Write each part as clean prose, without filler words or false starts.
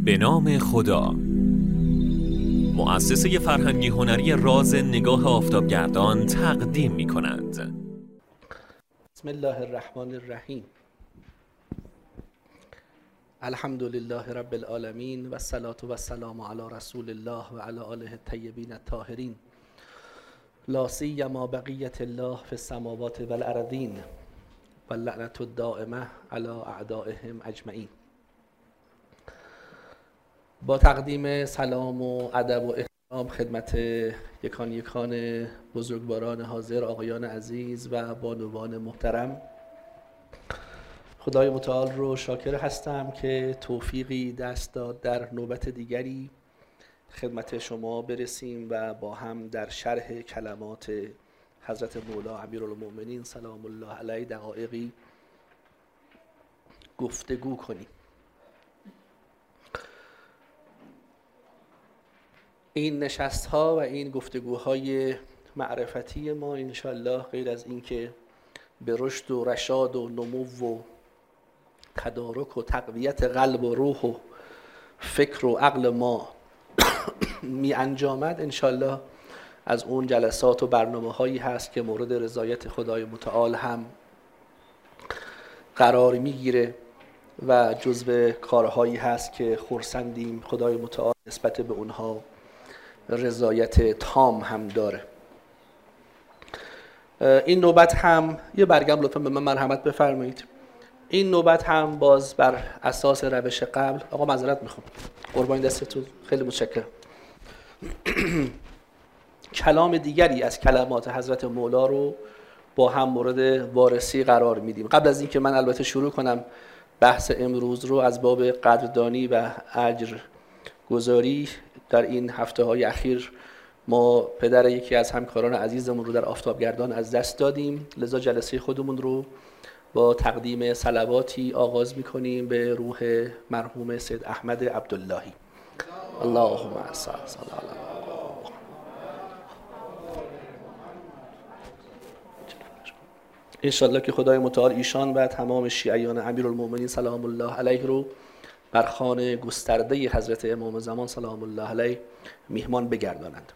به نام خدا. مؤسسه فرهنگی هنری راز نگاه آفتابگردان تقدیم می کند. بسم الله الرحمن الرحیم. الحمد لله رب العالمین و الصلاة و السلام علی رسول الله و علی آله الطیبین الطاهرین، لا سیما بقیة الله فی السماوات و الارضین و اللعنة الدائمة علی اعدائهم اجمعین. با تقدیم سلام و ادب و احترام خدمت یکان بزرگواران حاضر، آقایان عزیز و بانوان محترم، خدای متعال رو شاکر هستم که توفیقی دست داد در نوبت دیگری خدمت شما برسیم و با هم در شرح کلمات حضرت مولا امیرالمؤمنین سلام الله علیه دقایقی گفتگو کنیم. این نشست ها و این گفتگوهای معرفتی ما انشالله غیر از این که به رشد و رشاد و نمو و تدارک و تقویت قلب و روح و فکر و عقل ما می انجامد، انشالله از اون جلسات و برنامه هایی هست که مورد رضایت خدای متعال هم قرار میگیره و جزو کارهایی هست که خرسندیم خدای متعال نسبت به اونها رضایت تام هم داره. این نوبت هم یه برگم لطفا به من مرحمت بفرمایید. این نوبت هم باز بر اساس روش قبل، آقا معذرت میخوام، قربان دستتون، خیلی متشکرم. کلام دیگری از کلمات حضرت مولا رو با هم مورد وارسی قرار میدیم. قبل از اینکه من البته شروع کنم بحث امروز رو، از باب قدردانی و اجر گذاری، در این هفته های اخیر ما پدر یکی از همکاران عزیزمون رو در آفتابگردان از دست دادیم، لذا جلسه خودمون رو با تقدیم صلواتی آغاز میکنیم به روح مرحوم سید احمد عبداللهی. اللهم صل علی انشالله که خدای متعال ایشان و تمام شیعیان امیرالمؤمنین سلام الله علیه رو بر خوان گسترده حضرت امام زمان سلام الله علیه میهمان بگردانند.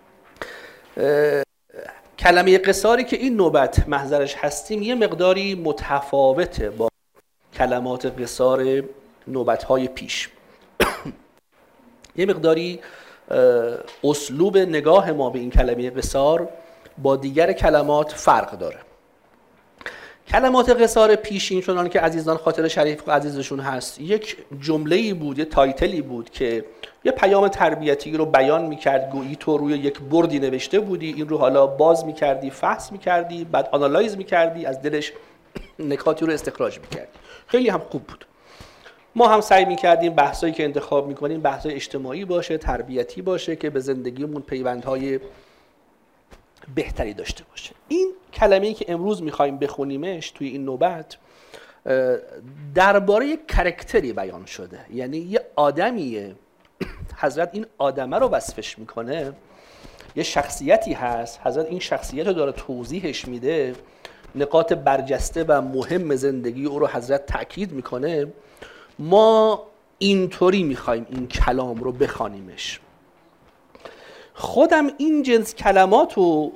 کلمه قصاری که این نوبت محضرش هستیم یه مقداری متفاوته با کلمات قصار نوبت‌های پیش. یه مقداری اسلوب نگاه ما به این کلمه قصار با دیگر کلمات فرق داره. کلمات قصار پیشین چنان که عزیزان خاطر شریف و عزیزشون هست، یک جمله‌ای بود، یه تایتلی بود که یه پیام تربیتی رو بیان می‌کرد، گویی تو روی یک بردی نوشته بودی، این رو حالا باز می‌کردی، فحص می‌کردی، بعد آنالایز می‌کردی، از دلش نکاتی رو استخراج می‌کردی. خیلی هم خوب بود. ما هم سعی می‌کردیم بحثایی که انتخاب می‌کنیم بحثای اجتماعی باشه، تربیتی باشه که به زندگیمون پیوندهای بهتری داشته باشه. این کلمه‌ای که امروز می‌خوایم بخونیمش توی این نوبت درباره یک کاراکتری بیان شده، یعنی یه آدمیه، حضرت این آدمه رو وصفش میکنه، یه شخصیتی هست، حضرت این شخصیت رو داره توضیحش میده، نقاط برجسته و مهم زندگی او رو حضرت تأکید میکنه. ما اینطوری میخوایم این کلام رو بخوانیمش. خودم این جنس کلمات رو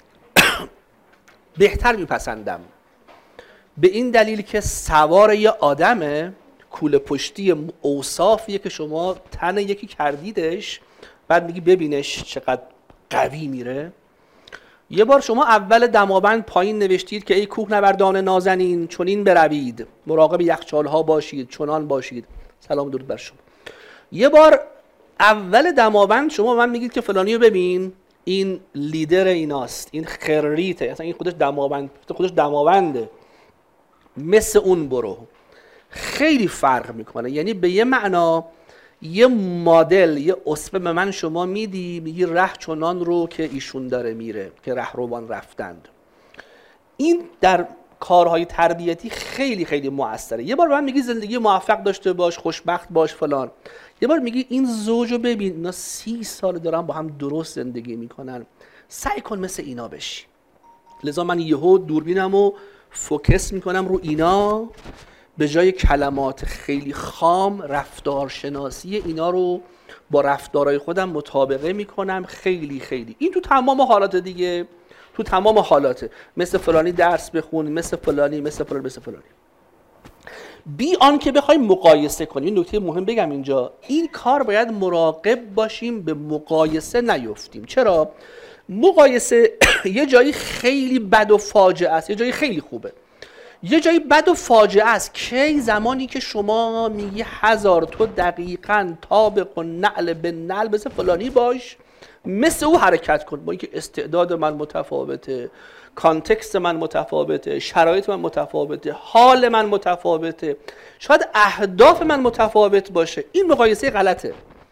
بهتر میپسندم، به این دلیل که سوار یه آدمه، کوله پشتی اوصافیه که شما تن یکی کردیدش، بعد میگی ببینش چقدر قوی میره. یه بار شما اول دماوند پایین نوشتید که ای کوهنوردان نازنین چنین بروید، مراقب یخچال‌ها باشید، چنان باشید، سلام درود بر شما. یه بار اول دماوند شما من میگید که فلانیو ببین، این لیدر ایناست، این خریته، اصلا این خودش دماونده، مثل اون برو. خیلی فرق میکنه، یعنی به یه معنا یه مدل، یه اسوه به من شما میدی، میگی ره چنان رو که ایشون داره میره، که رهروان رفتند. این در کارهای تربیتی خیلی خیلی مؤثره. یه بار به من میگی زندگی موفق داشته باش، خوشبخت باش فلان. یه بار میگی این زوجو ببین، اینا 30 سال دارن با هم درست زندگی میکنن، سعی کن مثل اینا بشی. لذا من یهو دوربینمو فوکس میکنم رو اینا، به جای کلمات خیلی خام رفتارشناسی اینا رو با رفتارهای خودم مطابقه میکنم. خیلی خیلی این تو تمام حالات دیگه، تو تمام حالات، مثل فلانی درس بخون، مثل فلانی، مثل فلانی، مثل فلانی، بی آن که بخوایم مقایسه کنیم. این نکته مهم بگم اینجا، این کار باید مراقب باشیم به مقایسه نیفتیم. چرا؟ مقایسه یه جایی خیلی بد و فاجعه است، یه جایی خیلی خوبه. یه جایی بد و فاجعه است کی؟ زمانی که شما میگی هزار تو دقیقاً طابق و نعل به نعل مثل فلانی باش، مثل او حرکت کن. با اینکه استعداد من متفاوته، کانتکست من متفاوته، شرایط من متفاوته، حال من متفاوته، شاید اهداف من متفاوت باشه. این مقایسه غلطه.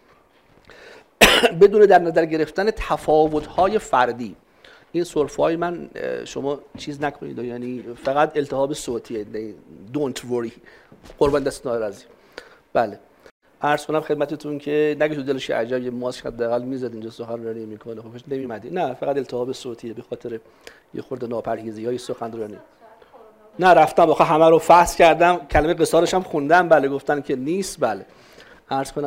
بدون در نظر گرفتن تفاوت‌های فردی. این سرفه‌های من شما چیز نکنید، یعنی فقط التهاب صوتیه. don't worry، قربان دست ناراضی. بله، عرض کنم خدمتتون که نگه تو دلش عجب یه ماسک حداقل میزد اینجا سخنرانی میکنه، خب نمی‌مدی. نه، فقط التهاب صوتیه به خاطر یه خورده ناپرهیزی‌های سخنرانی. نه رفتم آخه همه رو فحص کردم، کلمه قصارش هم خوندم. بله گفتن که نیست. بله عرض کنم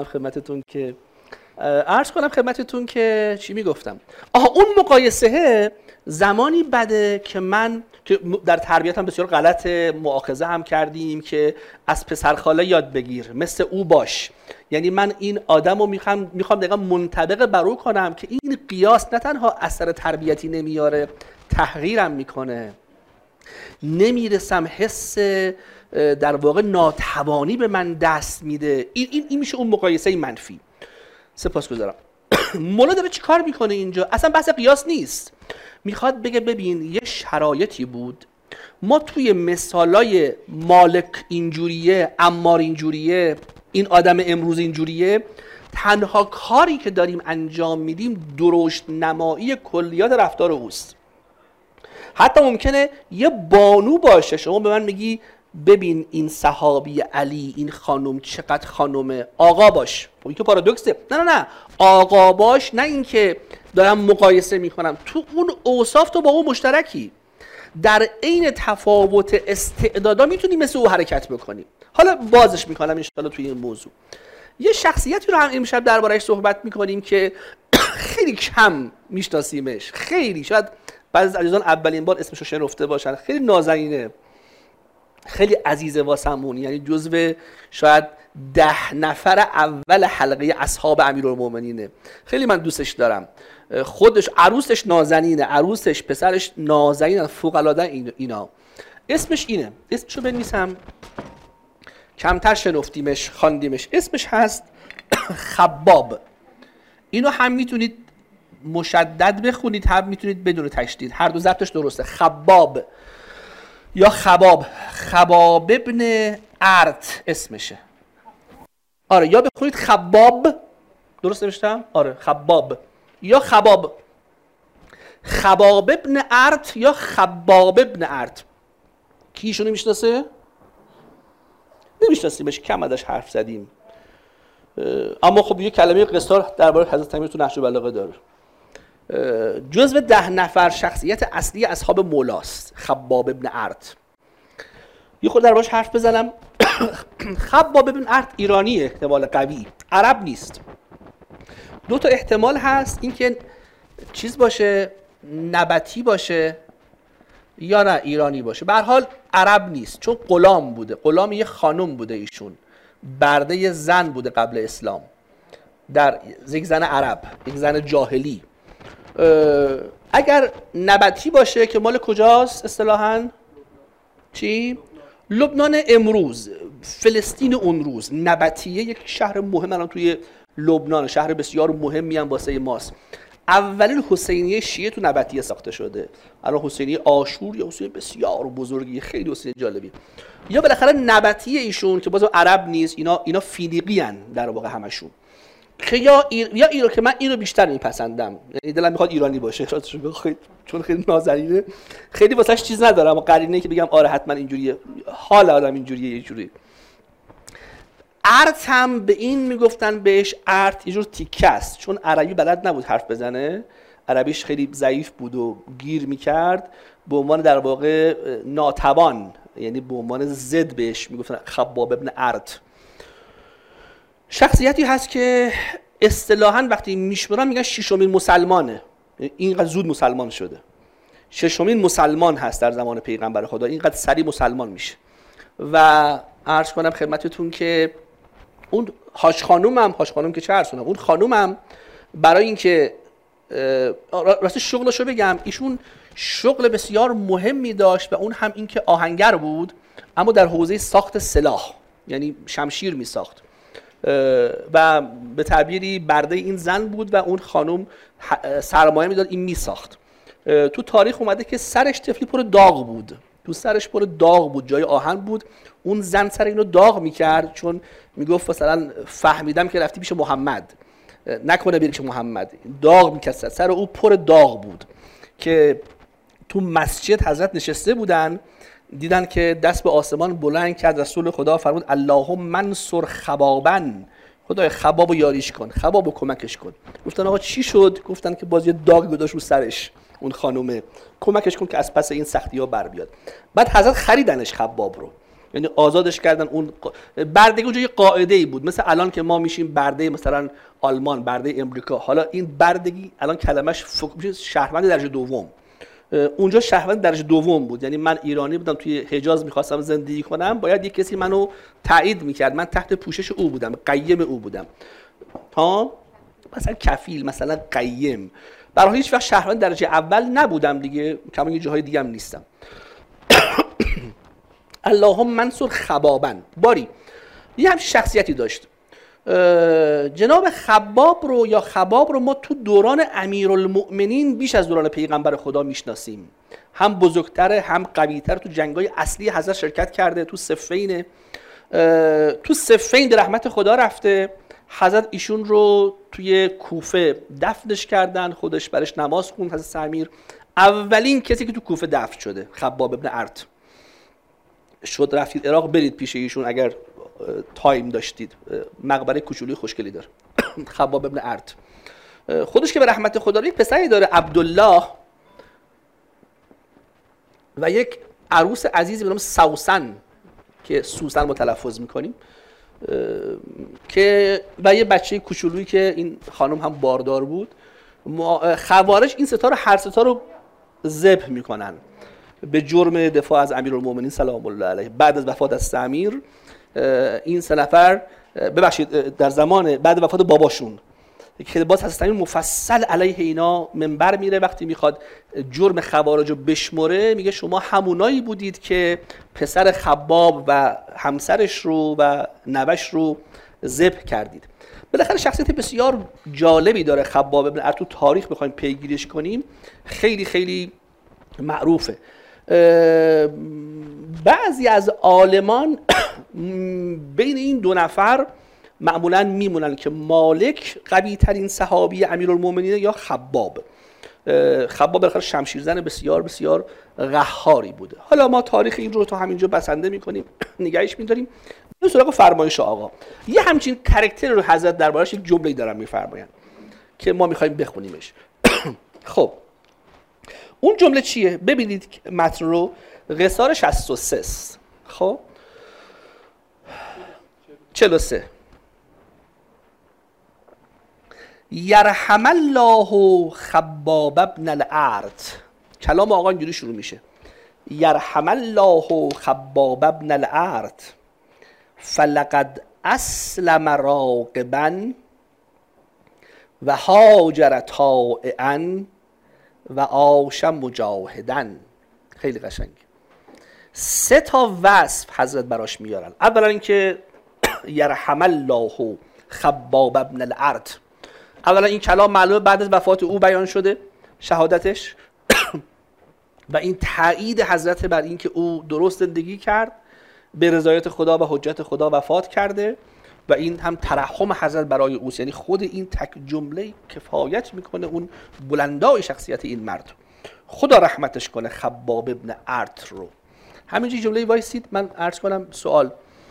خدمتتون که چی میگفتم؟ اون مقایسه زمانی بده که من که در تربیت هم بسیار غلط مؤاخذه هم کردیم که از پسرخاله یاد بگیر، مثل او باش. یعنی من این آدم رو میخوام دقیقا منطبق بر او کنم که این قیاس نه تنها اثر تربیتی نمیاره، تحقیرم میکنه. نمیرسم، حس در واقع ناتوانی به من دست میده. این میشه اون مقایسه منفی. سپاسگزارم. مولا داره چی کار میکنه اینجا؟ اصلا بحث قیاس نیست. میخواد بگه ببین یه شرایطی بود، ما توی مثالای مالک اینجوریه، عمار اینجوریه، این آدم امروز اینجوریه، تنها کاری که داریم انجام میدیم درشت نمایی کلیات رفتار اوست. حتی ممکنه یه بانو باشه، شما به من میگی ببین این صحابی علی، این خانم چقدر خانومه، آقا باش. این که پارادوکسه. نه آقا باش، نه این که دارم مقایسه میکنم. تو اون اوصاف تو با اون مشترکی، در عین تفاوت استعدادا میتونی مثل او حرکت بکنی. حالا بازش میکنم ان شاءالله توی این موضوع. یه شخصیتی رو هم امشب درباره‌اش صحبت میکنیم که خیلی کم میشناسیمش. خیلی شاید بعضی از عزیزان اولین بار اسمش رو شنفته باشن. خیلی نازنینه، خیلی عزیزه واسمون، یعنی جزو شاید 10 نفر اول حلقه اصحاب امیرالمومنینه. خیلی من دوستش دارم. خودش عروسش نازنینه، عروسش پسرش نازنینن، فوق العاده اینا. اسمش اینه، اسمشو بنویسم، کمتر شنفتیمش خواندیمش. اسمش هست خباب. اینو هم میتونید مشدد بخونید، هم میتونید بدون تشدید، هر دو ضبطش درسته. خباب یا خباب ابن ارت اسمشه. آره، یا بخونید خباب، درست نوشتم؟ آره خباب یا خباب ابن ارت یا خباب ابن ارت. کی ایشونو میشناسه؟ نمیشناسیمش، کم ازش حرف زدیم. اما خب یه کلمه قصار درباره حضرت امیر تو نهج البلاغه داره. جزو 10 نفر شخصیت اصلی اصحاب مولاست خباب ابن ارت. یه خود دربارش حرف بزنم. خباب ابن ارت ایرانیه، احتمال قوی، عرب نیست. 2 تا احتمال هست، این که چیز باشه، نبطی باشه، یا نه ایرانی باشه. به هر حال عرب نیست، چون غلام بوده. غلام یه خانم بوده، ایشون برده یه زن بوده قبل اسلام، در یک زن عرب، یک زن جاهلی. اگر نبطی باشه که مال کجاست اصطلاحاً؟ چی؟ لبنان امروز، فلسطین اون روز. نبطیه یک شهر مهم الان توی لبنان، شهر بسیار مهمی هم واسه ماست. اولین حسینیه شیعه تو نبطیه ساخته شده. الان حسینیه آشور یا حسینیه بسیار بزرگی، خیلی حسینیه جالبی. یا بالاخره نبطیه ایشون که بازم عرب نیست، اینا فینیقی ان در واقع همشون. که یا ایران، که من اینو بیشتر میپسندم، یعنی دلم میخواد ایرانی باشه چون خیلی نازنینه، خیلی واسش چیز ندارم، اما قرینه که بگم آره حتما اینجوریه، حال آدم اینجوریه. یه جوری ارت هم به این میگفتن بهش ارت، یه جور تیکه است، چون عربی بلد نبود حرف بزنه، عربیش خیلی ضعیف بود و گیر میکرد، به عنوان در واقع ناتوان یعنی به عنوان ضد بهش میگفتن خباب ابن ارت. شخصیتی هست که اصطلاحاً وقتی میشمرن میگن ششمین مسلمانه، اینقدر زود مسلمان شده، ششمین مسلمان هست در زمان پیغمبر خدا، اینقدر سریع مسلمان میشه. و عرض کنم خدمتتون که اون هاش خانوم که چه عرض کنم، اون خانومم برای اینکه راست شغلشو بگم، ایشون شغل بسیار مهمی داشت و اون هم اینکه آهنگر بود، اما در حوزه ساخت سلاح، یعنی شمشیر می ساخت و به تعبیری برده این زن بود و اون خانم سرمایه میداد این می ساخت. تو تاریخ اومده که سرش طفلی پر داغ بود، تو سرش پر داغ بود، جای آهن بود، اون زن سر اینو داغ میکرد چون میگفت مثلا فهمیدم که رفتی پیش محمد، نکنه بری پیش محمد، داغ میکرد، سر او پر داغ بود. که تو مسجد حضرت نشسته بودن، دیدن که دست به آسمان بلند کرد، رسول خدا فرمود اللهم منصر خبابا، خدای خبابو یاریش کن، خبابو کمکش کن. گفتن آقا چی شد؟ گفتن که باز یه داغ گذاشت رو سرش اون خانومه، کمکش کن که از پس این سختی ها بر بیاد. بعد حضرت خریدنش خباب رو، یعنی آزادش کردن. اون بردگی اونجا یه قاعده‌ای بود، مثل الان که ما میشیم برده مثلا آلمان، برده امریکا. حالا این بردگی الان کلمش شهروند درجه دوم، اونجا شهروند درجه دوم بود. یعنی من ایرانی بودم توی حجاز میخواستم زندگی کنم، باید یک کسی منو تایید میکرد، من تحت پوشش او بودم، قیم او بودم، ها مثلا کفیل، مثلا قیم. برای هیچ وقت شهروند درجه اول نبودم دیگه، کما یه جاهای دیگه هم نیستم. اللهم منصر خبابا. باری یه هم شخصیتی داشت جناب خباب رو، یا خباب رو ما تو دوران امیرالمؤمنین بیش از دوران پیغمبر خدا میشناسیم. هم بزرگتره، هم قویتره، تو جنگای اصلی حضرت شرکت کرده، تو صفین به رحمت خدا رفته. حضرت ایشون رو توی کوفه دفنش کردن، خودش برش نماز خوند حضرت سمیر. اولین کسی که تو کوفه دفن شده خباب ابن ارت شد. رفتید عراق برید پیش ایشون اگر تایم داشتید، مقبره کوچولوی خوشگلی داره. خباب ابن ارت خودش که به رحمت خدا یک پسری داره عبدالله و یک عروس عزیزی به نام سوسن که سوسن ما تلفظ میکنیم، که و یه بچه کوچولویی که این خانم هم باردار بود. خوارج این ستا رو، هر ستا رو ذبح میکنن به جرم دفاع از امیرالمومنین سلام الله علیه. بعد از وفات از سمیر این سه نفر، ببخشید در زمان بعد وفات باباشون، که باز حضرت مفصل علیه اینا منبر میره، وقتی میخواد جرم خوارج رو بشمره میگه شما همونایی بودید که پسر خباب و همسرش رو و نوش رو ذبح کردید. بالاخره شخصیت بسیار جالبی داره خباب ابن ارت، تو تاریخ بخوایم پیگیریش کنیم خیلی خیلی معروفه. بعضی از عالمان بین این دو نفر معمولاً میمونن که مالک قوی ترین صحابی امیرالمومنین یا خباب. خباب بالاخره شمشیرزن بسیار بسیار قهاری بوده. حالا ما تاریخ این رو تا همینجا بسنده میکنیم، نگهش میداریم. به سراغ فرمایش آقا. یه همچین کاراکتر رو حضرت دربارش یک جمله‌ای دارن میفرمایند که ما میخوایم بخونیمش. خب اون جمله چیه؟ ببینید متن رو، قصار 63. خب 43 یرحم الله خباب ابن الارت. کلام آقا اینجوری شروع میشه: یرحم الله خباب ابن الارت فلقد اسلم راغبا و هاجر طائعا و عاش مجاهدا. خیلی قشنگ. 3 تا وصف حضرت براش میارن. اولا اینکه یرحم الله خباب ابن الارت، اولا این کلام معلومه بعد از وفات او بیان شده، شهادتش و این تایید حضرت بر این که او درست زندگی کرد، به رضایت خدا و حجت خدا وفات کرده، و این هم ترحم حضرت برای اوست. یعنی خود این تک جمله کفایت میکنه اون بلندای شخصیت این مرد. خدا رحمتش کنه خباب ابن ارت رو. همینجوری جمله وایسید من عرض کنم سوال.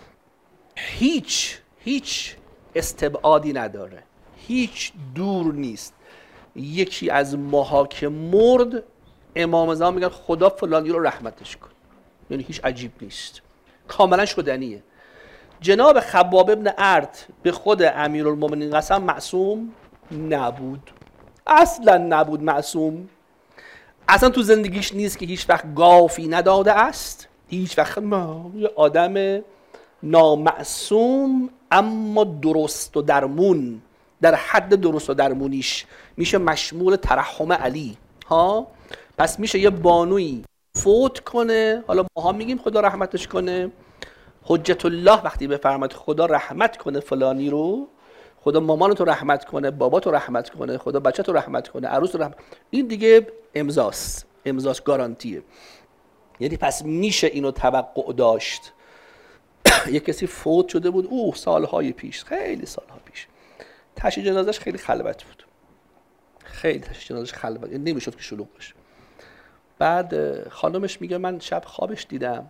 هیچ استبعادی نداره، هیچ دور نیست. یکی از ماها که مرد، امام زمان میگن خدا فلانی رو رحمتش کن. یعنی هیچ عجیب نیست، کاملا شدنیه. جناب خباب ابن ارت به خود امیرالمومنین قسم معصوم نبود، اصلا نبود معصوم، اصلا تو زندگیش نیست که هیچ وقت گافی نداده است، هیچ وقت یه آدم نامعصوم اما درست و درمون، در حد درست و درمونیش میشه مشمول ترحم علی ها. پس میشه یه بانوی فوت کنه، حالا ماها میگیم خدا رحمتش کنه، حجت الله وقتی بفرماد خدا رحمت کنه فلانی رو، خدا مامانتو رحمت کنه، باباتو رحمت کنه، خدا بچه‌تو رحمت کنه، عروس رو رحمت، این دیگه امضاست، گارانتیه. یعنی پس میشه اینو توقع داشت. یه کسی فوت شده بود سالهای پیش، خیلی سالها پیش، تشییع جنازش خیلی خلوت بود، خیلی تشییع جنازش خلوت، نمیشد که شلوغ بشه. بعد خانمش میگه من شب خوابش دیدم،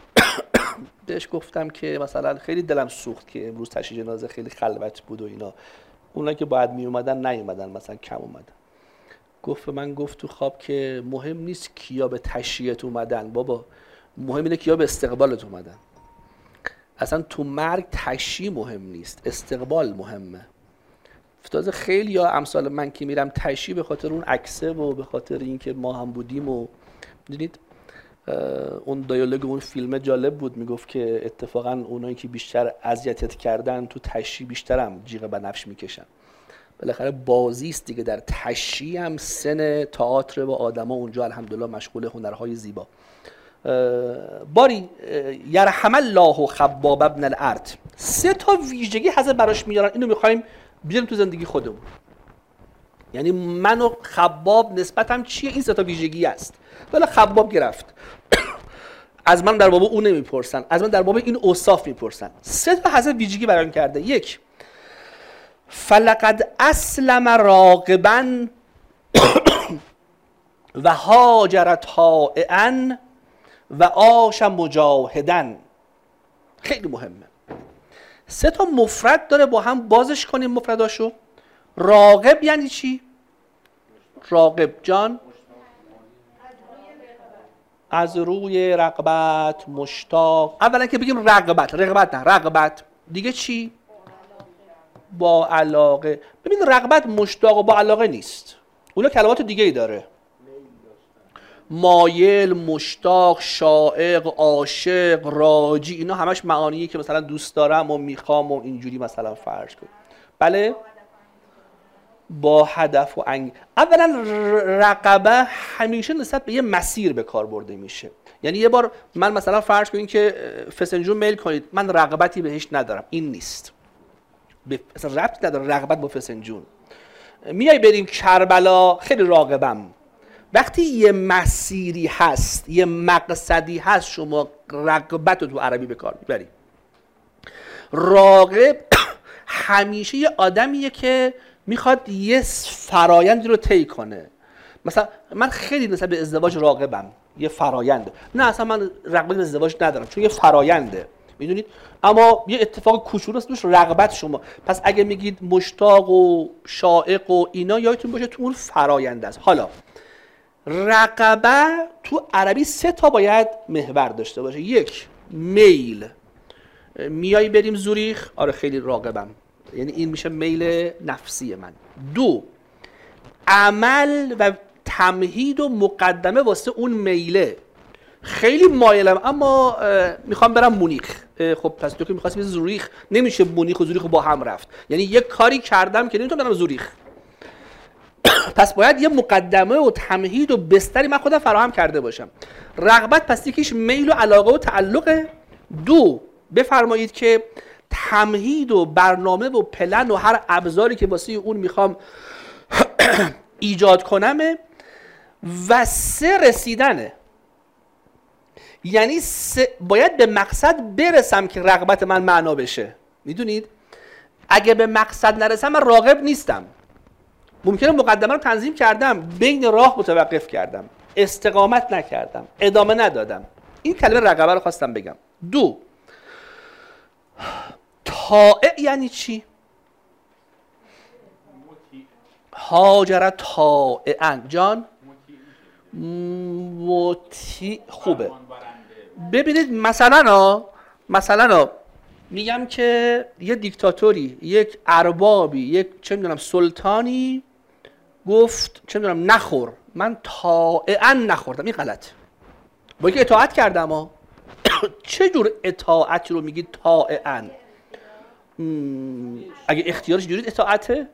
بهش گفتم که مثلا خیلی دلم سوخت که امروز تشییع جنازه خیلی خلوت بود و اینا، اونا که باید می اومدن نیومدن، مثلا کم اومدن. گفت من گفت تو خواب که مهم نیست کیا به تشییعت اومدن بابا، مهم اینه کیا به استقبالت اومدن. اصلا تو مرگ تشییع مهم نیست، استقبال مهمه. تازه خیلی یا امثال من که میرم تشییع به خاطر اون عکسه و به خاطر اینکه ما هم بودیم و میدونید اون دیالوگ اون فیلم جالب بود، میگفت که اتفاقا اونایی که بیشتر اذیتت کردن تو تشییع بیشترم جیغ بنفش میکشن. بالاخره بازی است دیگه، در تشییع هم سن تئاتر و آدما اونجا الحمدلله مشغول هنرهای زیبا. باری یرحم الله خباب ابن الارت، 3 تا ویژگی حضرت براش میارن، اینو میخوایم بیاریم تو زندگی خودمون. یعنی من و خباب نسبتم چیه؟ این 3 تا ویژگی است. حالا خباب گرفت از من در باب اون نمیپرسن، از من در باب این اوصاف میپرسن. 3 تا حضرت ویژگی بیان کرده. 1 فلقد اسلم راغبا و هاجر طائعا و عاش مجاهدا. خیلی مهمه. 3 تا مفرد داره، با هم بازش کنیم مفرداشو. راغب یعنی چی؟ راغب جان از روی رغبت، مشتاق. اولا که بگیم رغبت نه رغبت، دیگه چی؟ با علاقه. ببین رغبت مشتاق و با علاقه نیست، اونا کلمات دیگه ای داره. مایل، مشتاق، شائق، عاشق، راجی، اینا همش معانیه که مثلا دوست دارم و میخوام و اینجوری مثلا فرض کن. بله؟ با هدف و اولا رقبه همیشه نسبت به یه مسیر به کار برده میشه. یعنی یه بار من مثلا فرض کنین که فسنجون میل کنید، من رغبتی بهش ندارم، این نیست، اصلا ربطی نداره رغبت با فسنجون. میای بریم کربلا، خیلی راغبم. وقتی یه مسیری هست، یه مقصدی هست، شما رغبت رو تو عربی به کار میبری. راغب همیشه یه آدمیه که میخواد یه فرایندی رو طی کنه. مثلا من خیلی نسبت به ازدواج راغبم، یه فراینده. نه اصلا من رغبت به ازدواج ندارم چون یه فراینده، میدونید. اما یه اتفاق کوچولوست توش رغبت شما. پس اگه میگید مشتاق و شائق و اینا، یادتون باشه تو اون فراینده است. حالا رغبه تو عربی 3 تا باید محور داشته باشه. 1 میل، میای بریم زوریخ، آره خیلی راغبم، یعنی این میشه میل نفسی من. 2 عمل و تمهید و مقدمه واسه اون میله، خیلی مایلم اما میخوام برم مونیخ. خب پس تو که میخواستی بری زوریخ، نمیشه مونیخ و زوریخ با هم رفت، یعنی یه کاری کردم که نمیتونم برم زوریخ. پس باید یه مقدمه و تمهید و بستری من خودم فراهم کرده باشم. رغبت پس یکیش میل و علاقه و تعلقه. 2 بفرمایید که تمهید و برنامه و پلن و هر ابزاری که واسه اون میخوام ایجاد کنمه. و 3 رسیدنه، یعنی باید به مقصد برسم که رغبت من معنا بشه. میدونید اگه به مقصد نرسم من راغب نیستم. ممکنه مقدمه رو تنظیم کردم، بین راه متوقف کردم، استقامت نکردم، ادامه ندادم. این کلمه رغبه رو خواستم بگم. 2 طائع یعنی چی؟ هاجر طائعا جان مطیع. خوبه. ببینید مثلا میگم که یه دیکتاتوری، یک اربابی، یک چه میدونم سلطانی گفت چه میدونم نخور، من طاعاً نخوردم، این غلط. با اینکه اطاعت کردم ها. چه جور اطاعتی رو میگی طاعاً؟ اگه اختیارش جوری اطاعته؟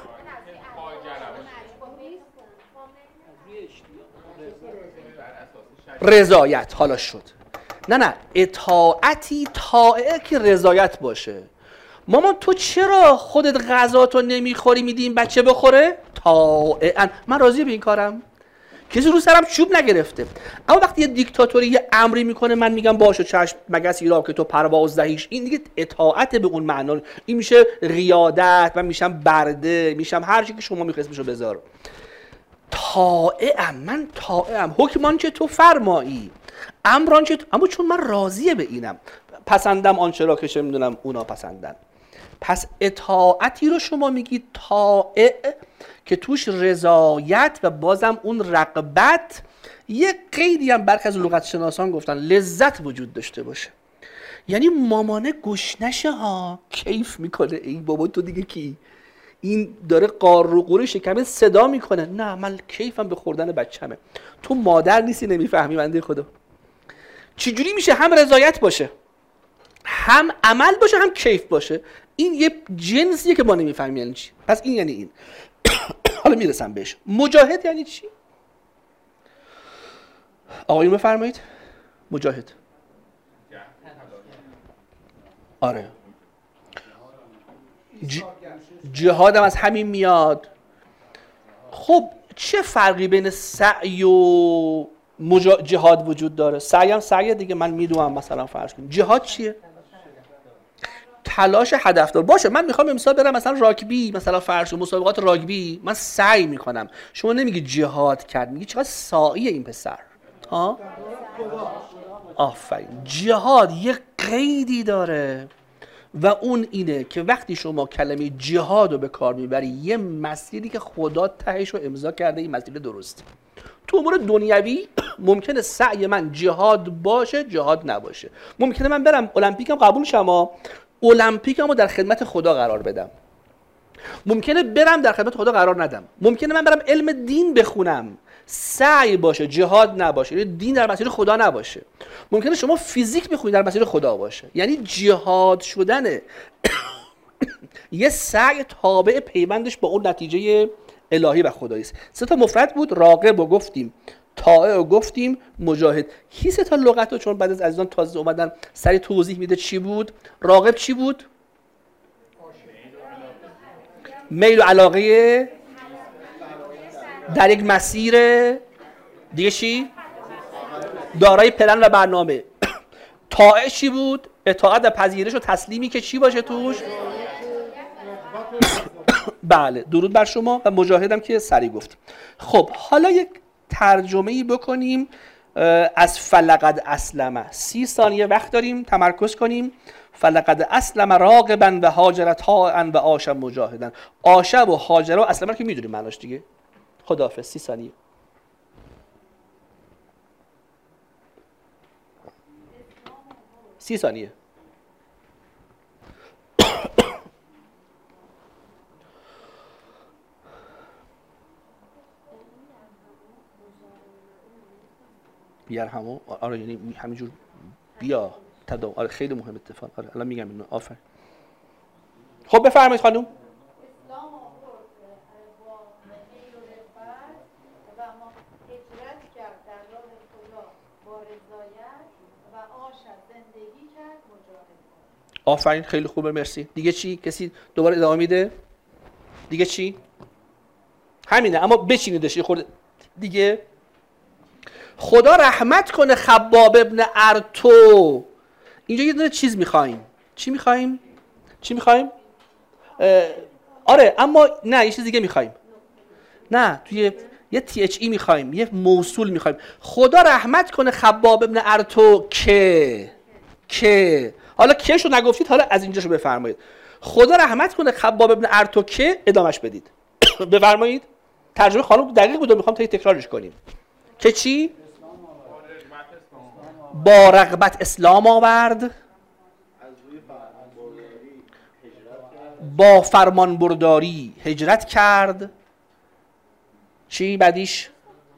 رضایت حالا شد. نه اطاعتی طاعه که رضایت باشه. مامان تو چرا خودت غذاتو نمیخوری میدی این بچه بخوره؟ طاعاً من راضی به این کارم، کسی رو سرم چوب نگرفته. اما وقتی یه دیکتاتوری یه امری میکنه من میگم باشه چشم مگس ایران که تو پرواز دهیش، این دیگه اطاعت به اون معنا، این میشه قیادت، من میشم برده، میشم هر چی که شما میخواید اسمشو بذار. طاعه‌ام، من طاعه‌ام، حکمان که تو فرمایی، امران که تو، اما چون من راضیه به اینم، پسندم آنچه را که چه میدونم اونا پسندن. پس اطاعتی رو شما میگید طاعه که توش رضایت و بازم اون رغبت، یک قیدی هم برخی از لغت شناسان گفتن لذت وجود داشته باشه. یعنی مامانه گشنشه ها، کیف میکنه، ای بابا تو دیگه کی؟ این داره قار رو قوره شکمه صدا میکنه، نه من کیفم به خوردن بچه‌مه. تو مادر نیستی نمیفهمی بنده خدا. چجوری میشه هم رضایت باشه، هم عمل باشه، هم کیف باشه؟ این یه جنسیه که ما نمیفهمیم یعنی چی. پس این یعنی این. حالا میرسم بهش. مجاهد یعنی چی؟ آقایون بفرمایید. مجاهد. آره. جهادم از همین میاد. خب چه فرقی بین سعی و جهاد وجود داره؟ سعی هم سعی دیگه، من میدونم مثلا فرض کنیم. جهاد چیه؟ تلاش هدفدار باشه. من میخوام مثلا برم مثلا راگبی، مثلا فرض کنیم مسابقات راگبی، من سعی میکنم. شما نمیگی جهاد کرد، میگی چقدر سعی این پسر. ها؟ آفرین. جهاد یک قیدی داره و اون اینه که وقتی شما کلمه جهاد رو به کار میبری، یه مسیری که خدا تهش رو امضا کرده این مسیر درسته. تو امور دنیوی ممکنه سعی من جهاد باشه، جهاد نباشه. ممکنه من برم المپیکم قبول شم، المپیکم رو در خدمت خدا قرار بدم. ممکنه برم در خدمت خدا قرار ندم. ممکنه من برم علم دین بخونم، سعی باشه جهاد نباشه، یعنی دین در مسیر خدا نباشه. ممکنه شما فیزیک بخونید در مسیر خدا باشه، یعنی جهاد شدن یه سعی تابع پیوندش با اون نتیجه الهی و خدایی است. سه تا مفرد بود، راغب رو گفتیم، طائع رو گفتیم، مجاهد. کی سه تا لغت رو چون بعد از عزیزان تازه اومدن سری توضیح میده چی بود؟ راغب چی بود؟ میل و علاقه در یک مسیر. دیگه چی؟ دارای پلن و برنامه. طائع چی بود؟ اطاعت و پذیرش و تسلیمی که چی باشه توش؟ بله، درود بر شما. و مجاهدم که سری گفتیم. خب حالا یک ترجمه‌ای بکنیم از فلقد اسلمه. 30 ثانیه وقت داریم تمرکز کنیم. فلقد اسلم راغبا و هاجر طاعا و عاش مجاهدا. عاش و هاجر و اسلم که میدونیم معناش دیگه. خداحافظ. 30 ثانیه. سی ثانیه. بیرحمو. آره یعنی همینجور بیا تداوم. آره خیلی مهم اتفاق. آره الان میگم اینو. آفرین. خب بفرمایید خانم. آفرین خیلی خوبه، مرسی. دیگه چی؟ کسی دوباره ادامه میده؟ دیگه چی؟ همینه، اما بچینیدش یه خورده دیگه. خدا رحمت کنه خباب ابن ارتو. اینجا یه دونه چیز میخوایم. چی میخوایم؟ چی میخوایم؟ آره اما نه یه چیز دیگه میخوایم. نه توی یه THE میخوایم، یه موصول میخوایم. خدا رحمت کنه خباب ابن ارتو که حالا کهشو نگفتید، حالا از اینجاشو بفرمایید. خدا رحمت کنه خباب ابن ارتو که ادامش بدید. بفرمایید. ترجمه خانم دقیق بود، میخوام تا تکرارش کنیم. که چی؟ با رغبت اسلام آورد، با فرمان برداری هجرت کرد. چی بعدیش؟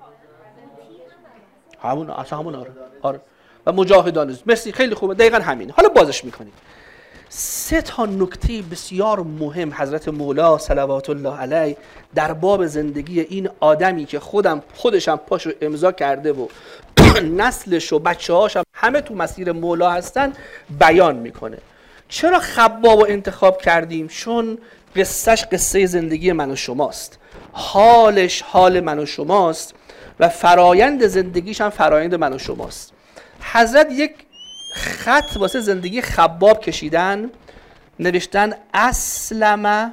همون اصلا همون. آره. و مجاهدان. مرسی، خیلی خوبه، دقیقا همین. حالا بازش میکنیم. 3 تا نکته بسیار مهم حضرت مولا صلوات الله علیه در باب زندگی این آدمی که خودشم پاشو امضا کرده و نسلش و بچه‌هاشم همه تو مسیر مولا هستن بیان میکنه. چرا خباب رو انتخاب کردیم؟ چون قصهش قصه زندگی من و شماست، حالش حال من و شماست و فرایند زندگیش هم فرایند من و شماست. حضرت یک خط واسه زندگی خباب کشیدن، نوشتن اسلم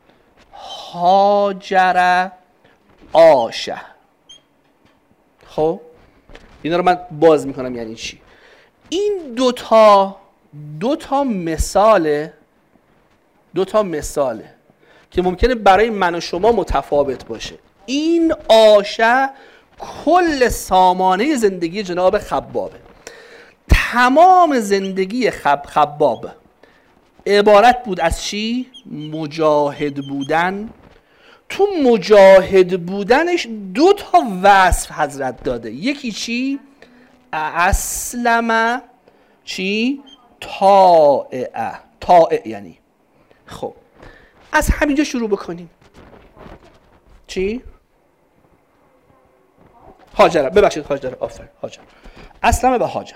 هاجر آشه. خب اینا رو من باز میکنم یعنی چی. این دو تا مثاله که ممکنه برای من و شما متفاوت باشه. این آشه کل سامانه زندگی جناب خبابه. تمام زندگی خباب عبارت بود از چی؟ مجاهد بودن. تو مجاهد بودنش 2 تا وصف حضرت داده. یکی چی؟ اسلم چی؟ طائع یعنی. خب از همینجا شروع بکنیم. چی؟ هاجر. ببخشید هاجر. آفرین هاجر. اسلم و هاجر.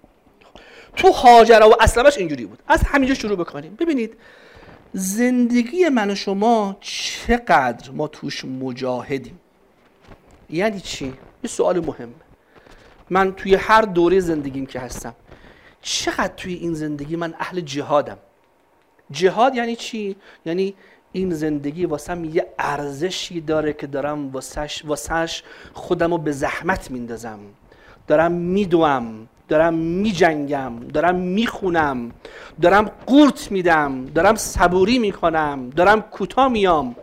تو هاجر و اسلمش اینجوری بود. از همینجا شروع بکنیم. ببینید زندگی من و شما چقدر ما توش مجاهدیم. یعنی چی؟ یه سوال مهمه. من توی هر دوره زندگیم که هستم چقدر توی این زندگی من اهل جهادم. جهاد یعنی چی؟ یعنی این زندگی واسم یه ارزشی داره که دارم واسش خودم رو به زحمت میندازم، دارم میدوم، دارم میجنگم، دارم میخونم، دارم قورت میدم، دارم صبوری میکنم، دارم کوتاه میام.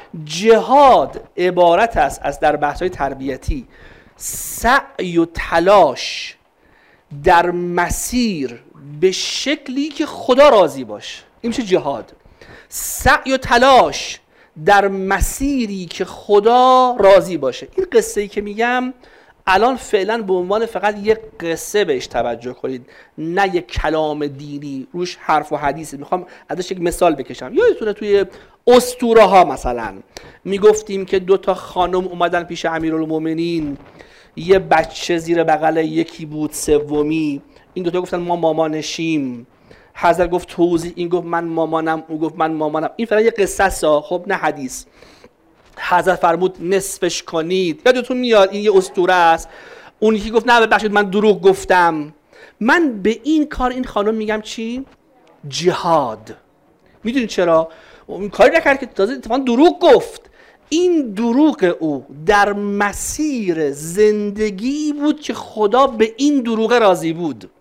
جهاد عبارت است از در بحث‌های تربیتی سعی و تلاش در مسیر به شکلی که خدا راضی باشه. این میشه جهاد. سعی و تلاش در مسیری که خدا راضی باشه. این قصه‌ای که میگم الان فعلا به عنوان فقط یک قصه بهش توجه کنید، نه یک کلام دینی روش حرف و حدیث. میخوام ازش یک مثال بکشم. یادتونه توی اسطوره ها مثلا میگفتیم که 2 تا خانم اومدن پیش امیرالمومنین، یه بچه زیر بغل یکی بود، سومی. این 2 تا گفتن ما مامانشیم. حضرت گفت توضیح، این گفت من مامانم، اون گفت من مامانم. این فعلا یه قصه است، خب نه حدیث. حضرت فرمود نصفش کنید. یادتون میاد این یه اسطوره است. اون یکی گفت نه ببخشید من دروغ گفتم. من به این کار این خانم میگم چی؟ جهاد. میدونید چرا؟ این کاری نکرد که تازه اتفاقا دروغ گفت. این دروغ او در مسیر زندگی بود که خدا به این دروغ راضی بود.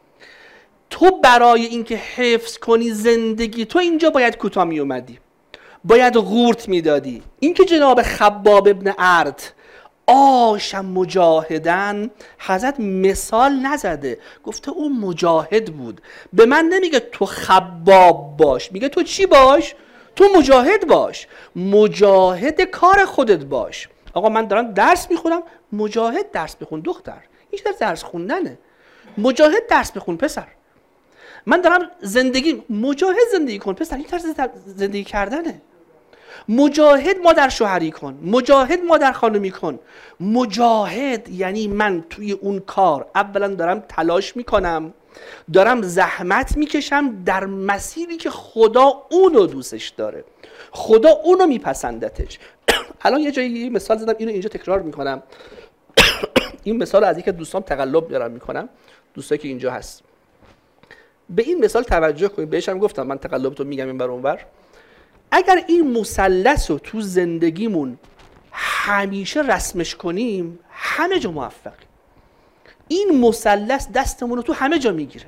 تو برای اینکه حفظ کنی زندگی تو اینجا باید کوتاه می اومدی، باید غورت میدادی. این که جناب خباب ابن ارت آشم مجاهدن، حضرت مثال نزده، گفته اون مجاهد بود. به من نمیگه تو خباب باش، میگه تو چی باش؟ تو مجاهد باش، مجاهد کار خودت باش. آقا من دارم درس میخونم، مجاهد درس بخون دختر. این چه درس خوندنه؟ مجاهد درس بخون پسر. من دارم مجاهد زندگی کن پسر. این طرز زندگی کردنه. مجاهد مادر شوهری کن، مجاهد مادر خانمی کن. مجاهد یعنی من توی اون کار اولا دارم تلاش میکنم، دارم زحمت میکشم در مسیری که خدا اونو دوستش داره، خدا اونو میپسندتش. الان یه جایی یه مثال زدم، اینو اینجا تکرار میکنم. این مثال از یکی دوستام تقلب دارم میکنم، دوستایی که اینجا هست. به این مثال توجه کنید. بهش هم گفتم من تقلبتو میگم این بر اونور. اگر این مثلث رو تو زندگیمون همیشه رسمش کنیم همه جا موفقیم. این مثلث دستمون رو تو همه جا میگیره.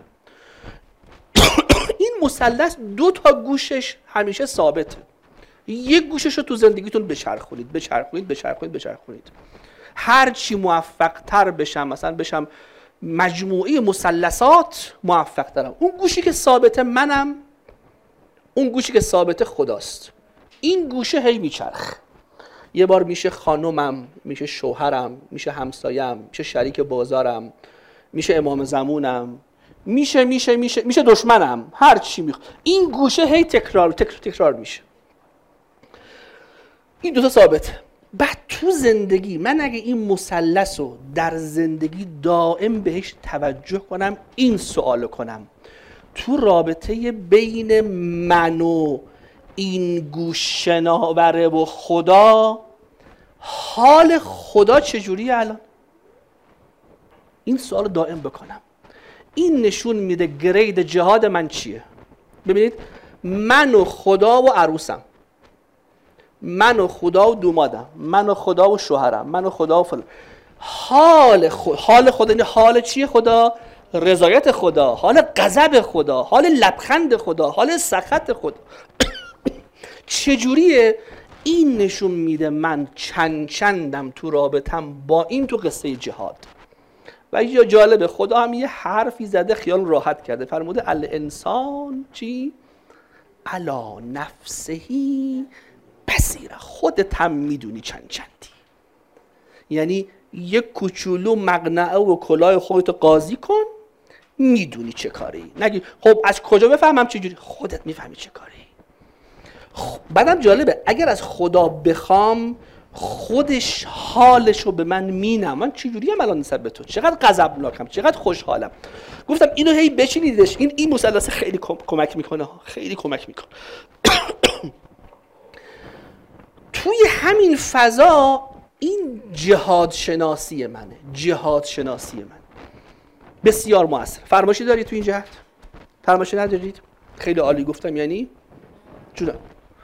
این مثلث 2 تا گوشش همیشه ثابته. یک گوشش رو تو زندگیتون بچرخونید. هر چی موفق تر بشم، مثلا بشم مجموعه مثلثات موفق دارم. اون گوشی که ثابت منم، اون گوشی که ثابت خداست. این گوشه هی میچرخ، یه بار میشه خانومم، میشه شوهرم، میشه همسایم، میشه شریک بازارم، میشه امام زمونم، میشه دشمنم، هر چی میخواد. این گوشه هی تکرار میشه. این دوتا ثابته. بعد تو زندگی من اگه این مثلث رو در زندگی دائم بهش توجه کنم، این سوالو کنم تو رابطه بین من و این گوش شناوره و خدا، حال خدا چجوریه الان؟ این سوال دائم بکنم. این نشون میده گرید جهاد من چیه. ببینید، من و خدا و عروسم، من و خدا و دومادم، من و خدا و شوهرم، من و خدا و فلان. حال خدا این حال چیه؟ خدا، رضایت خدا، حال غضب خدا، حال لبخند خدا، حال سخط خدا چجوریه؟ این نشون میده من چندم تو رابطم با این تو قصه جهاد. و یا جالب، خدا هم یه حرفی زده خیال راحت کرده، فرموده الانسان چی؟ علی نفسهی بصیره. خودت هم میدونی چندی. یعنی یک کوچولو مقنعه و کلاه خودت قاضی کن، میدونی چه کاری. نگی خب از کجا بفهمم چجوری؟ خودت میفهمی چه کاری. بعدم جالبه، اگر از خدا بخوام خودش حالشو به من مینم، من چجوری هم الان نسبت به تو، چقدر غضبناکم، چقدر خوشحالم. گفتم اینو هی بچینیدش، این مثلث خیلی کمک میکنه، خیلی کمک میکنه. توی همین فضا این جهاد شناسی منه، جهاد شناسی من بسیار موثر. فرمایشی داری تو این جهت؟ فرمایشی ندارید؟ خیلی عالی گفتم. یعنی جونم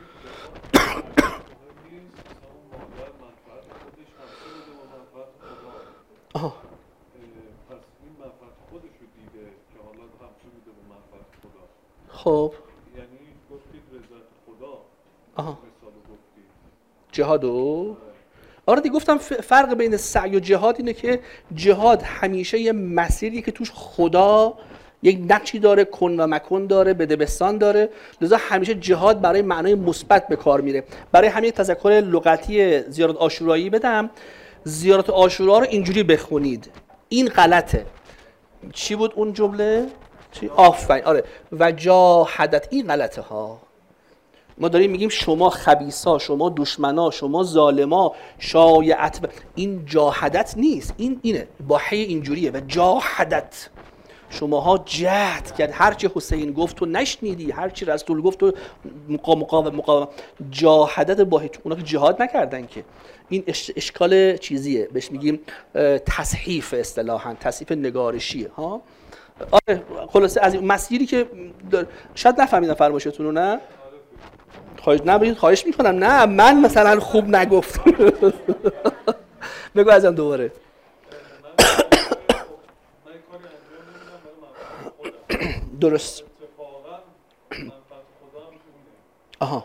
آها. پس این منفعت خودش رو دیده که حالا همسو میده به منفعت خدا. خب یعنی گفتید رضایت خدا. آها. مثال گفتید جهادو؟ آره دیگه گفتم فرق بین سعی و جهاد اینه که جهاد همیشه یه مسیری که توش خدا یک نقشی داره، کن و مکن داره، بدبستان داره، لذا همیشه جهاد برای معنای مثبت به کار میره. برای همین تذکر لغتی زیارت عاشورایی بدم. زیارت عاشورا رو اینجوری بخونید، این غلطه. چی بود اون جمله؟ چی؟ آفرین، آره. و جاهدت، این غلطه ها. ما داریم میگیم شما خبیثا، شما دشمنا، شما ظالما، شایعت. این جاهدت نیست، اینه با حی اینجوریه. و جاهدت، شماها جهد کرد، هرچی حسین گفت تو نشنیدی، هرچی رسول گفت تو مقاومت. جاهدت با اونا که جهاد نکردن که. این اشکال چیزیه، بهش میگیم تصحیف، اصطلاحاً تصحیف نگارشیه ها. آره خلاصه از این مسیری که شاید نفهمیدم فرمایشتون رو. نه خواهش میکنم. نه من مثلا خوب نگفتم. بگو ازم دوباره. درست. آها.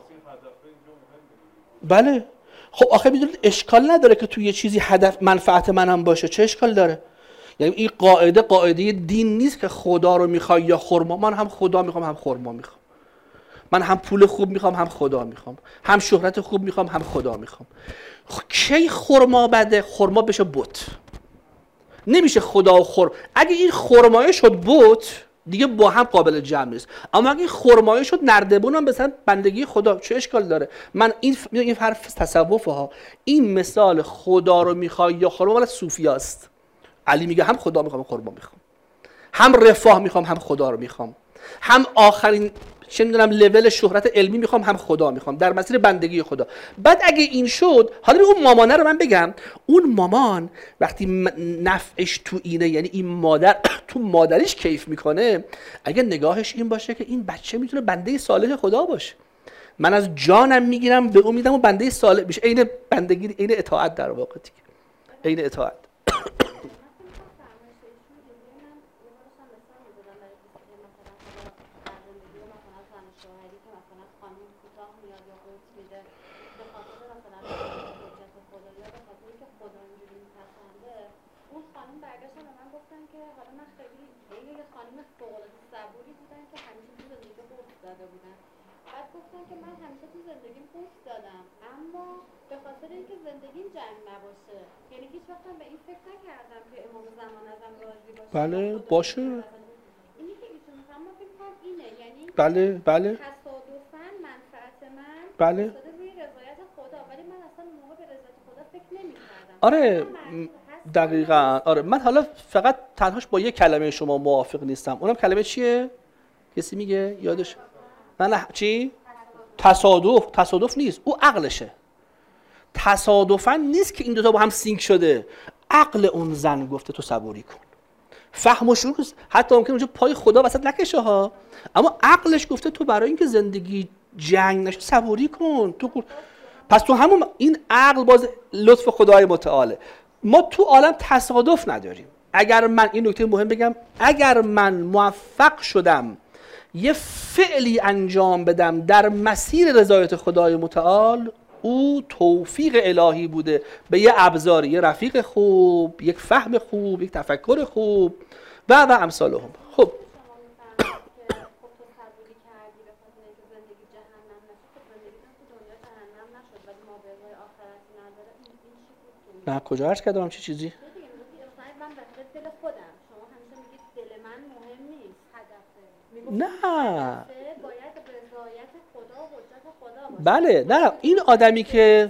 بله. خب آخه میدونید اشکال نداره که توی یه چیزی هدف منفعت منم باشه. چه اشکال داره؟ یعنی این قاعده دین نیست که خدا رو میخوای یا خرما. من هم خدا میخوام هم خرما میخوام. من هم پول خوب میخوام هم خدا میخوام. هم شهرت خوب میخوام هم خدا میخوام. کی خرما بده؟ خرما بشه بت. نمیشه خدا و خرما. اگه این خرمایه شد بت دیگه با هم قابل جمع نیست. اما اگه خرمایه شد نردبون، هم مثلا بندگی خدا، چه اشکال داره؟ من این حرف تصوفه ها. این مثال خدا رو میخوای یا خرما مال صوفیاست. علی میگه هم خدا میخوام خرما میخوام، هم رفاه میخوام هم خدا رو میخوام، هم آخرین چه میدونم لول شهرت علمی میخوام هم خدا میخوام، در مسیر بندگی خدا. بعد اگه این شد، حالا اون مامانه رو من بگم. اون مامان وقتی نفعش تو اینه، یعنی این مادر تو مادریش کیف میکنه، اگه نگاهش این باشه که این بچه میتونه بنده صالح خدا باشه، من از جانم میگیرم به اون میدم و بنده صالح بشه. عین بندگی، عین اطاعت در واقع دیگه، عین اطاعت. گفتن که حالا من خیلی یه خانم فوق‌العاده صبوری بودن که همیشه تو زندگی قرص داده بودن. بعد گفتن که من همیشه تو زندگیم قرص دادم، اما به خاطر اینکه زندگیم جنگ نباشه، یعنی هیچ وقت به این فکر نکردم که امام زمان ازم راضی باشه. بله باشه. اینی که ایشون میگن ما فکر کنم اینه، یعنی بله تصادفاً منفعت من بله روی رضایت خدا، ولی من اصلا اون موقع به رضایت خدا فکر نمی‌کردم. آره دقیقاً. آره من حالا فقط تنهاش با یک کلمه شما موافق نیستم. اونم کلمه چیه؟ کسی میگه یادش؟ نه چی؟ تصادف نیست، او عقلشه. تصادفاً نیست که این دوتا با هم سینک شده، عقل اون زن گفته تو صبوری کن. فهم و شعور حتی ممکنه اونجا پای خدا وسط نکشه ها، اما عقلش گفته تو برای اینکه زندگی جنگ نشه صبوری کن. پس تو همون این عقل باز لطف خدای متعاله. ما تو عالم تصادف نداریم. اگر من این نکته مهم بگم، اگر من موفق شدم یه فعلی انجام بدم در مسیر رضایت خدای متعال، او توفیق الهی بوده به یه ابزاری، یه رفیق خوب، یک فهم خوب، یک تفکر خوب و امثالهم. خب نه کجا عرض کردم چه چیزی؟ نه بله نه این آدمی که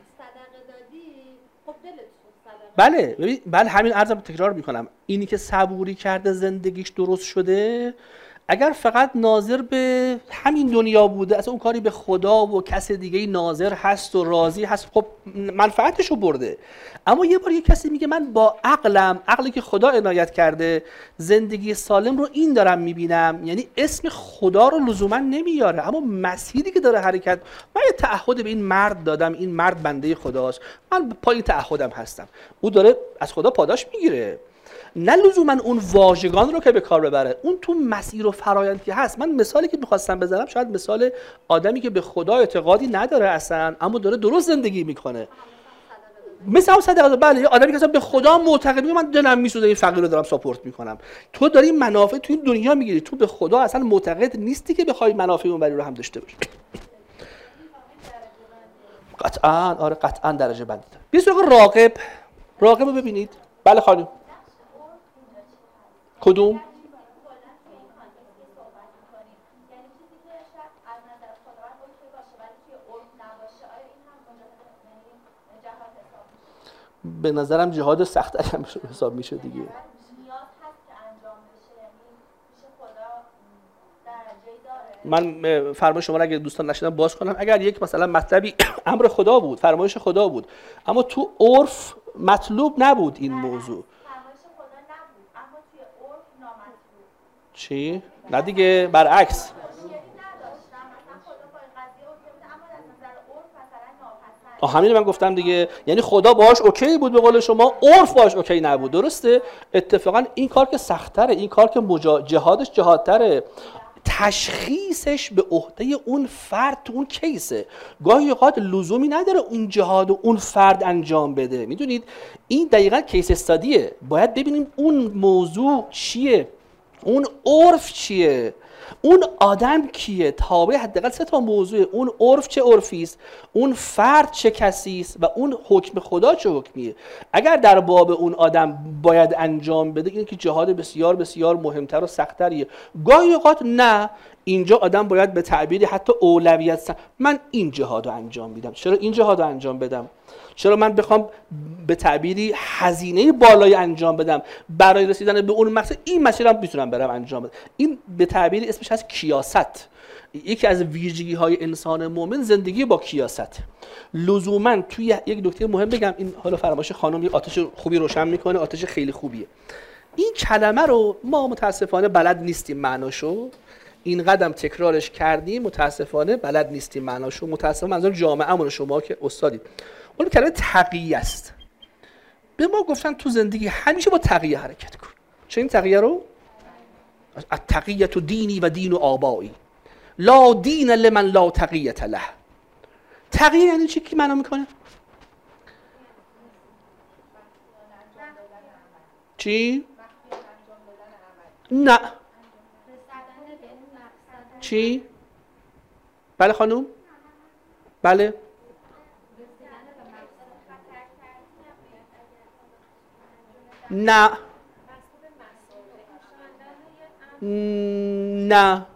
بله ببین بله همین عرضم تکرار میکنم، اینی که صبوری کرده زندگیش درست شده، اگر فقط ناظر به همین دنیا بوده، اصلا اون کاری به خدا و کس دیگه ناظر هست و راضی هست، خب منفعتشو برده. اما یه بار یه کسی میگه من با عقلم، عقلی که خدا عنایت کرده، زندگی سالم رو این دارم میبینم، یعنی اسم خدا رو لزوما نمیاره، اما مسیری که داره حرکت، من یه تعهد به این مرد دادم، این مرد بنده خداست، من پای تعهدم هستم، او داره از خدا پاداش میگیره، نه لزوما اون واژگان رو که به کار ببره، اون تو مسیر و فرایند که هست. من مثالی که می‌خواستم بزنم شاید مثال آدمی که به خدا اعتقادی نداره اصلا، اما داره درست زندگی میکنه، مثلا صدقه. بله یه آدمی که اصلا به خدا معتقد، من دلم میسوزه این فقیر رو دارم ساپورت میکنم، تو داری منافع تو این دنیا میگیری، تو به خدا اصلا معتقد نیستی که بخوای منافع اونوری رو هم داشته باشی. قطعاً آره قطعاً درجه بندی داره. بیا سراغ راغب رو ببینید. بله خانم کدوم؟ به نظرم جهاد سخت هم حساب میشه دیگه. من فرمایش شما را اگه دوستان نشدن باز کنم، اگر یک مثلا مطلبی امر خدا بود، فرمایش خدا بود، اما تو عرف مطلوب نبود این موضوع، چی؟ نه دیگه برعکس. همین من گفتم دیگه، یعنی خدا باهاش اوکی بود به قول شما، عرف باهاش اوکی نبود. درسته؟ اتفاقا این کار که سخت‌تره، این کار که جهادش جهادتره، تشخیصش به عهده اون فرد تو اون کیسه. گاهی اوقات لزومی نداره اون جهاد و اون فرد انجام بده. میدونید این دقیقاً کیس استادیه، باید ببینیم اون موضوع چیه، اون عرف چیه، اون آدم کیه، تابع حداقل 3 تا موضوع، اون عرف چه عرفی است، اون فرد چه کسی است و اون حکم خدا چه حکمیه. اگر در باب اون آدم باید انجام بده، این که جهاد بسیار بسیار مهمتر و سخت‌تریه. گاهی اوقات نه، اینجا آدم باید به تعبیری حتی اولویت من این جهاد رو انجام میدم. چرا این جهاد رو انجام بدم؟ چرا من بخوام به تعبیری هزینه بالای انجام بدم برای رسیدن به اون مقصد؟ این مسیرم میتونم برم انجام بدم. این به تعبیری اسمش هست کیاست. یکی از ویژگی‌های انسان مؤمن زندگی با کیاست. لزوما توی یک نکته مهم بگم، این حالا فرمایش خانم یه آتش خوبی روشن میکنه، آتش خیلی خوبیه. این کلمه رو ما متاسفانه بلد نیستیم معناشو، این قدم تکرارش کردیم متاسفانه بلد نیستیم معناشو. متاسفانه منظور جامعه‌مون، شما که استادید، اون کلمه تقیه است. به ما گفتن تو زندگی همیشه با تقیه حرکت کن. چه این تقیه رو؟ التقیة دینی و دین آبایی، لا دین لمن لا تقیة له. تقیه یعنی چی؟ کی معنا میکنه؟ چی؟ نه. چی؟ بله خانوم؟ بله؟ نه. نه.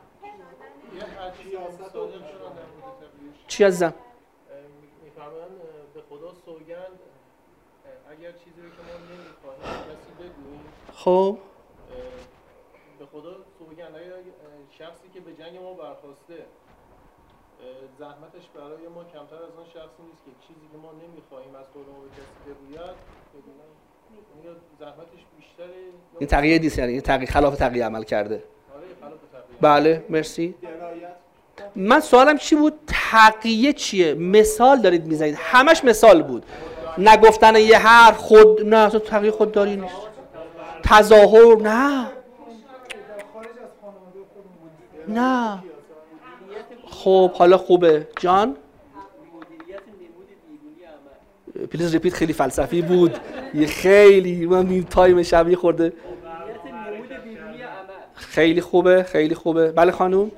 چی عزیزم؟ میفرمان به خدا سوگند اگر چیزی رو که ما نمیخواهیم کسی بگوییم. خب به خدا سوگند اگر شخصی که به جنگ ما برخواسته زحمتش برای ما کمتر از آن شخصی نیست که چیزی که ما نمیخواهیم از قول ما به کسی بگوید، یا زحمتش بیشتره. این تقیه نیست، یعنی این تقیه خلاف تقیه عمل کرده. آره خلاف تقیه. بله مرسی. من سوالم چی بود؟ تقیه چیه؟ مثال دارید میزنید، همش مثال بود. نگفتن یه حرف خود، نه اصلا تقیه خودداری نیست. تظاهر نه. نه. خب حالا خوبه جان؟ پلیز ریپیت خیلی فلسفی بود. یه خیلی من این تایم شبیه خورده. خیلی خوبه خیلی خوبه. بله خانوم؟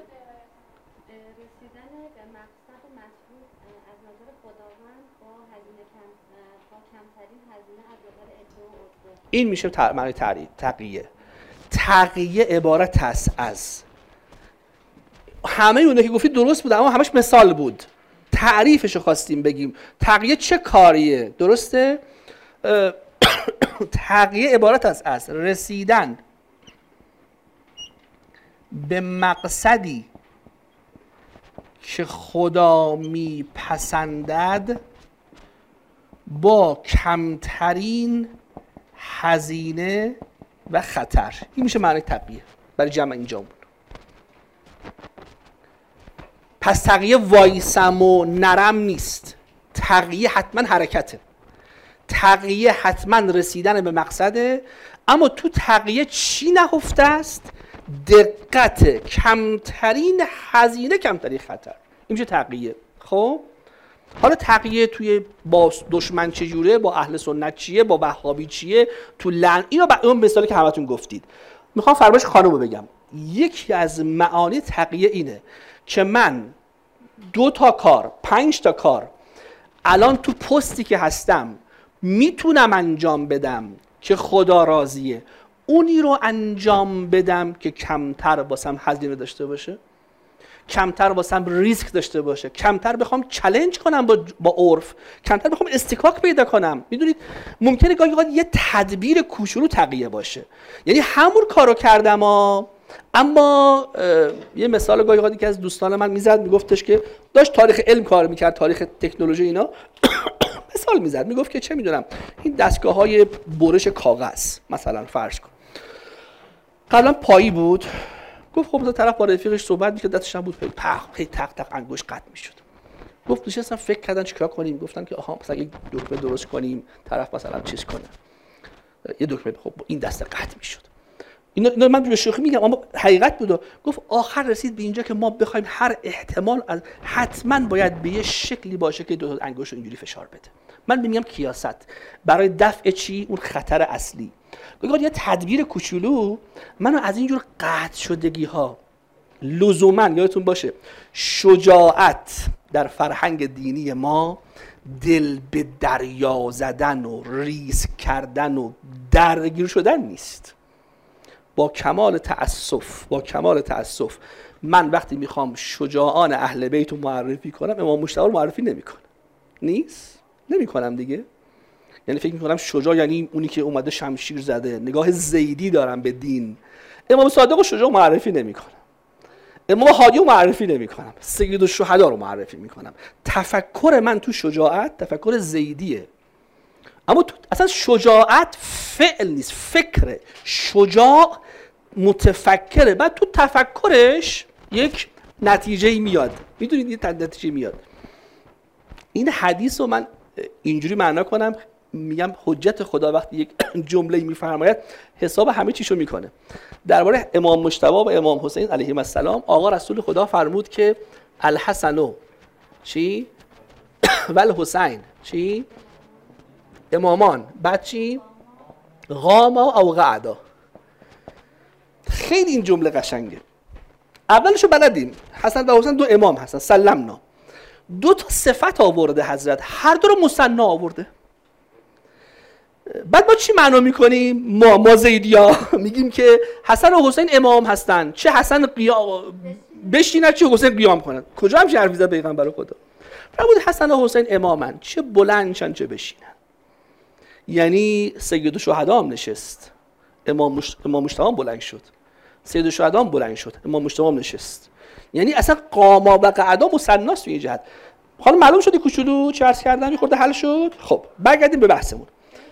این میشه معنی تقیه. تقیه عبارت است از همه اونه که گفتید درست بود اما همش مثال بود. تعریفش رو خواستیم بگیم. تقیه چه کاریه؟ درسته؟ تقیه عبارت است از رسیدن به مقصدی که خدا میپسندد با کمترین هزینه و خطر. این میشه معنی تقیه برای جمع اینجا بود. پس تقیه وایسم و نرم نیست. تقیه حتما حرکته. تقیه حتما رسیدن به مقصده، اما تو تقیه چی نهفته است؟ دقت، کمترین هزینه کمترین خطر. این میشه تقیه. خب حالا تقیه توی با دشمن چجوره، با اهل سنت چیه، با وهابی چیه، تو اینو اون مثالی که همتون گفتید. میخوام فرمایش خانومو بگم. یکی از معانی تقیه اینه که من 2 تا کار 5 تا کار الان تو پستی که هستم میتونم انجام بدم که خدا راضیه، اونی رو انجام بدم که کمتر واسم هزینه داشته باشه، کمتر واسم ریسک داشته باشه، کمتر بخوام چالش کنم با عرف، کمتر بخوام استکاک پیدا کنم. میدونید ممکنه گاهی اوقات یه تدبیر کوچولو تقیه باشه، یعنی همون کارو کردم اما یه مثال گاهی اوقات که از دوستان من میزد، میگفتش که داشت تاریخ علم کار میکرد، تاریخ تکنولوژی اینا مثال میزد، میگفت که چه میدونم این دستگاه‌های برش کاغذ مثلا فرض کن قبلا پایی بود، گفت خب طرف با رفیقش صحبت می‌کرد، دستش هم بود پی تق تق انگشت قطع می‌شد. گفت نشستن فکر کردن چیکار کنیم، گفتن که آها مثلا یک دکمه درست کنیم، طرف مثلا چیز کنه یه دکمه، خب این دست قطع می‌شد. اینا من به شوخی میگم اما حقیقت بود. گفت آخر رسید به اینجا که ما بخوایم هر احتمال از حتما باید به یه شکلی باشه که 2 تا انگشت رو اینجوری فشار بده. من میگم کیاست برای دفع چی؟ اون خطر اصلی. گفتم یه تدبیر کوچولو منو از اینجور قطع شدگی ها لزوما، یادتون باشه شجاعت در فرهنگ دینی ما دل به دریا زدن و ریسک کردن و درگیر شدن نیست. با کمال تأسف من وقتی میخوام شجاعان اهل بیت رو معرفی کنم امام مجتبی رو معرفی نمیکنم. نمیکنم دیگه. یعنی فکر میکنم شجاع یعنی اونی که اومده شمشیر زده، نگاه زیدی دارم به دین. امام صادق و شجاع معرفی نمیکنم. امام هادی رو معرفی نمیکنم. سید الشهدا رو معرفی میکنم. تفکر من تو شجاعت تفکر زیدیه. اما تو اصلا شجاعت فعل نیست، فکره. شجاع متفکره، بعد تو تفکرش یک نتیجه میاد. میدونید یه نتیجه میاد. این حدیث رو من اینجوری معنا کنم، میگم حجت خدا وقتی یک جمله میفرماید حساب همه چیشو میکنه. درباره امام مجتبی و امام حسین علیهم السلام آقا رسول خدا فرمود که الحسن چی؟ و الحسین چی؟ امامان بعد چی؟ قاما او قعدا. خیلی این جمله قشنگه. اولشو بلدیم، حسن و حسین 2 امام هستن سلمنا. 2 تا صفت آورده حضرت، هر دو رو مثنا آورده. بعد ما چی معنا میکنیم؟ ما زیدیا میگیم که حسن و حسین امام هستن، چه حسن قیام بشینن چه حسین قیام کنن. کجا هم حرفی زد پیغمبر خدا؟ فرمود حسن و حسین امامن، چه بلندشن چه بشینن. یعنی سید الشهدا هم نشست، امام مجتبی هم بلند شد، سید الشهدا هم بلند شد، امام مجتبی هم نشست. یعنی اصلا قاما و قعدا مثناست تو این جهت. حالا معلوم شد کوچولو چه عرض کردم میخورده حل شد. خب برگردیم به بحثمون.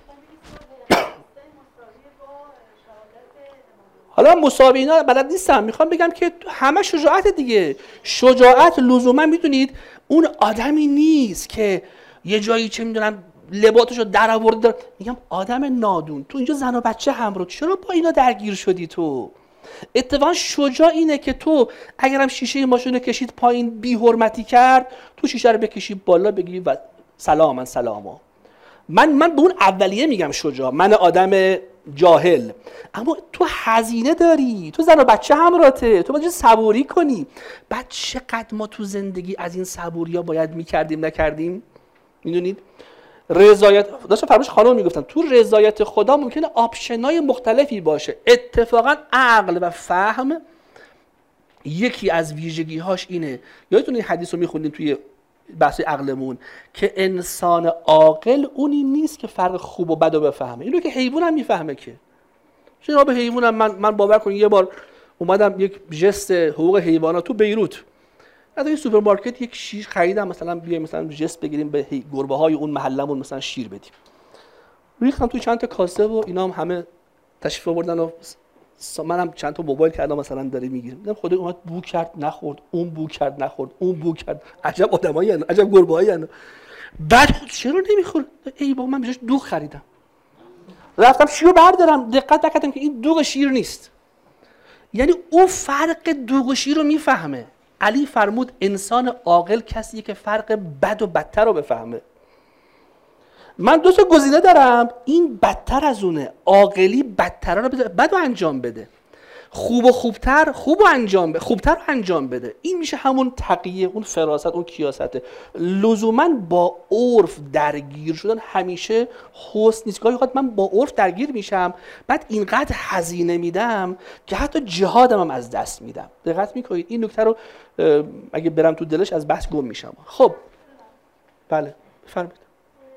حالا مساوی اینا بلد نیستم، میخوام بگم که همه شجاعت دیگه. شجاعت لزوما میدونید اون آدمی نیست که یه جایی چه میدونم لباسشو در آورده. میگم آدم نادون، تو اینجا زن و بچه همراه، چرا با اینا درگیر شدی تو؟ اتفاقا شجاع اینه که تو اگرم شیشه ماشین کشید پایین بی حرمتی کرد، تو شیشه رو بکشی بالا بگی و سلاما. من به اون اولیه میگم شجاع، من آدم جاهل. اما تو هزینه داری، تو زن و بچه همراته، تو باید صبوری کنی. بعد چقدر ما تو زندگی از این صبوریا باید میکردیم نکردیم؟ میدونید رضایت داشتم فرمایش خانم میگفتن تو رضایت خدا ممکنه آپشنای مختلفی باشه. اتفاقا عقل و فهم یکی از ویژگی‌هاش اینه. یادتونه این حدیث رو میخوندیم توی بحث عقلمون که انسان عاقل اونی نیست که فرق خوب و بد رو بفهمه. اینو که حیوان هم میفهمه. که چرا به حیوانم من باور کنید یه بار اومدم یک جست حقوق حیوانات تو بیروت از این سوپرمارکت یک شیر خریدم، مثلا بیایم مثلا جست بگیریم به گربه‌های اون محلمون مثلا شیر بدیم. ریختم توی چند تا کاسه و اینا هم همه تشریف آوردن و منم چند تا موبایل کردم مثلا داره میگیره. دیدم خدا اومد بو کرد نخورد، اون بو کرد نخورد، اون بو کرد. عجب آدمایی ان، عجب گربه‌ای ان. بعد چرا نمیخوره؟ ای بابا من بهش دوغ خریدم. رفتم شیرو بردارم، دقت نکردم که این دوغ شیر نیست. یعنی او فرق دوغ و شیر رو میفهمه. علی فرمود انسان عاقل کسیه که فرق بد و بدتر رو بفهمه. من 2 تا گزینه دارم، این بدتر از اونه. عاقلی بدتر رو بده، بد رو انجام بده. خوب و خوبتر خوب رو انجام بده، خوبتر رو انجام بده. این میشه همون تقیه، اون فراست، اون کیاسته. لزوما با عرف درگیر شدن همیشه حسن نیست. گاهی اوقات من با عرف درگیر میشم، بعد اینقدر هزینه میدم که حتی جهادم هم از دست میدم. دقت میکنید این نکته رو اگه برم تو دلش از بحث گم میشم. خب بله بفرمایید.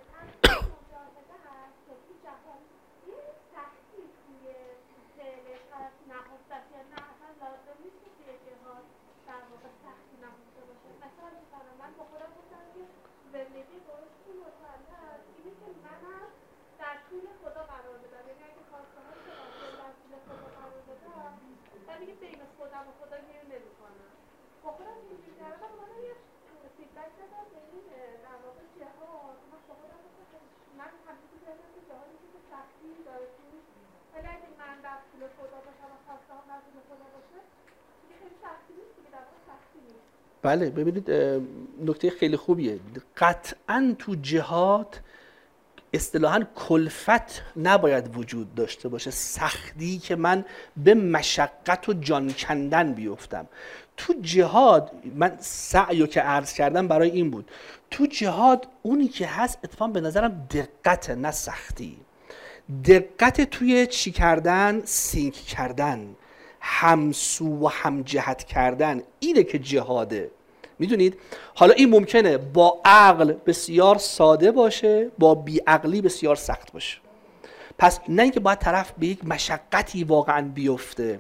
بله ببینید نکته خیلی خوبیه. قطعاً تو جهاد اصطلاحاً کلفت نباید وجود داشته باشه، سختی که من به مشقت و جان کندن بیفتم. تو جهاد من سعیو که عرض کردم برای این بود، تو جهاد اونی که هست اتفاقاً به نظرم دقت نه سختی. دقت توی چی کردن؟ سینک کردن، همسو و همجهت کردن، اینه که جهاده. میدونید حالا این ممکنه با عقل بسیار ساده باشه، با بیعقلی بسیار سخت باشه. پس نه اینکه باید طرف به یک مشقتی واقعا بیفته.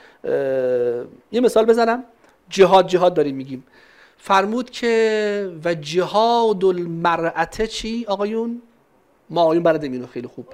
یه مثال بزنم. جهاد داریم میگیم، فرمود که و جهاد المرأة چی آقایون؟ ما آقایون بردیم اینو خیلی خوب.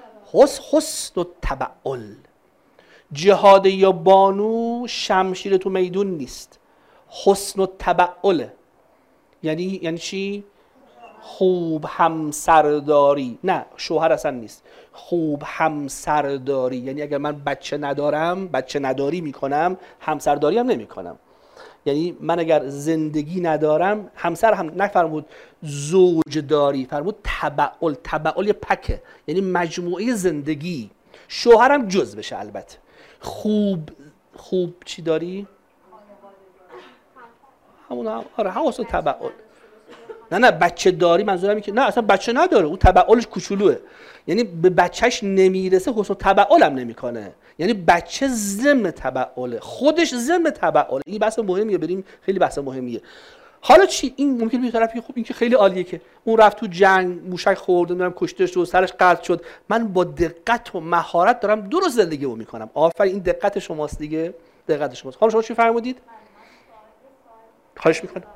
حسن و تبعل. جهاد یا بانو شمشیر تو میدون نیست، حسن و تبعل. یعنی چی؟ خوب همسرداری. نه شوهر اصلا نیست، خوب همسرداری. یعنی اگر من بچه ندارم، بچه نداری میکنم، همسرداری هم نمیکنم. یعنی من اگر زندگی ندارم، همسر هم نفرمود زوج داری، فرمود تبعل. تبعل یه پکه، یعنی مجموعه زندگی. شوهرم جز بشه البته. خوب خوب چی داری؟ همون آره حواس و تبعل. نه بچه داری منظورم اینه که نه اصلا بچه نداره، اون تبعلش کوچولوئه، یعنی به بچهش نمیرسه، حسن تبعل هم نمیکنه، یعنی بچه ضمن تبعله، خودش ضمن تبعله. این بحث مهمیه، بریم خیلی بحث مهمیه. حالا چی؟ این ممکنه یه طرفی خب این که خیلی عالیه که اون رفت تو جنگ موشک خورد، نمیدونم کشته شد، سرش قطع شد، من با دقت و مهارت دارم درست زندگیمو میکنم. آفرین، این دقت شماست دیگه، دقت شماست. حالا شما چی فرمودید؟ خواهش میکنم.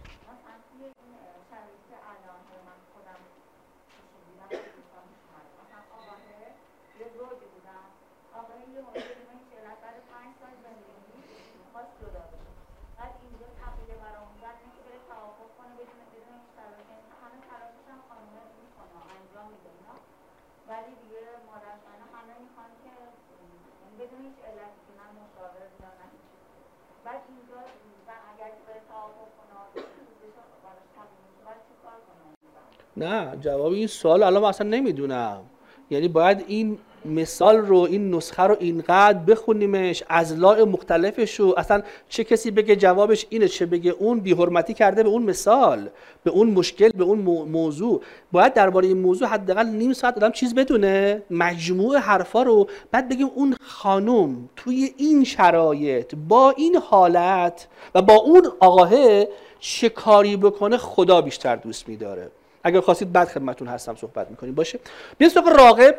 نه جواب این سوال الان من اصلا نمیدونم، یعنی باید این مثال رو، این نسخه رو اینقدر بخونیمش، اضلاع مختلفش رو، اصلا چه کسی بگه جوابش اینه چه بگه اون، بی‌حرمتی کرده به اون مثال، به اون مشکل، به اون موضوع. باید درباره این موضوع حداقل نیم ساعت آدم چیز بدونه، مجموعه حرفا رو، بعد بگیم اون خانم توی این شرایط با این حالت و با اون آقاه چه کاری بکنه خدا بیشتر دوست می‌داره. اگر خواستید بعد خدمتون هستم صحبت میکنیم. باشه بیاید سراغ راغب.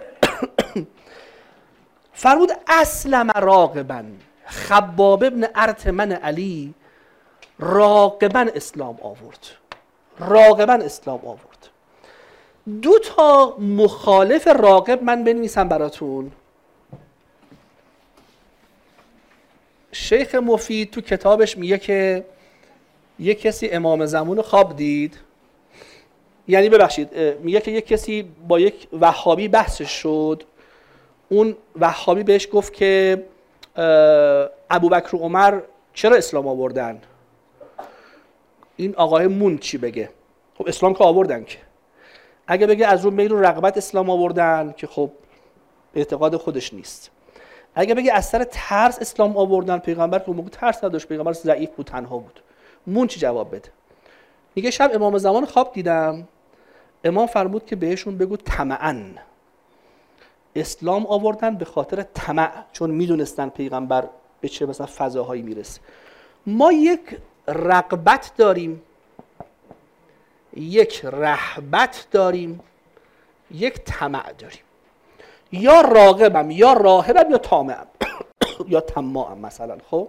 فرمود اسلم راغبا، خباب ابن ارتمن علی راغبا اسلام آورد، راغبا اسلام آورد. دو تا مخالف راغب من بنویسم براتون. شیخ مفید تو کتابش میگه که یک کسی امام زمان خواب دید، یعنی ببخشید میگه که یک کسی با یک وهابی بحثش شد، اون وهابی بهش گفت که ابوبکر و عمر چرا اسلام آوردن؟ این آقای مون چی بگه؟ خب اسلام که آوردن، که اگه بگه از رو میل و رغبت اسلام آوردن که خب اعتقاد خودش نیست، اگه بگه از سر ترس اسلام آوردن، پیغمبر که اون موقع ترس نداشت، پیغمبر ضعیف بود، تنها بود، مون چی جواب بده؟ میگه شب امام زمان خواب دیدم، امام فرمود که بهشون بگو طمعاً اسلام آوردن به خاطر طمع، چون میدونستن پیغمبر به چه مثلا فضاهایی میرسه. ما یک رغبت داریم، یک رهبت داریم، یک طمع داریم، یا راغبم یا راهبم یا طامعم یا طماعم مثلا. خب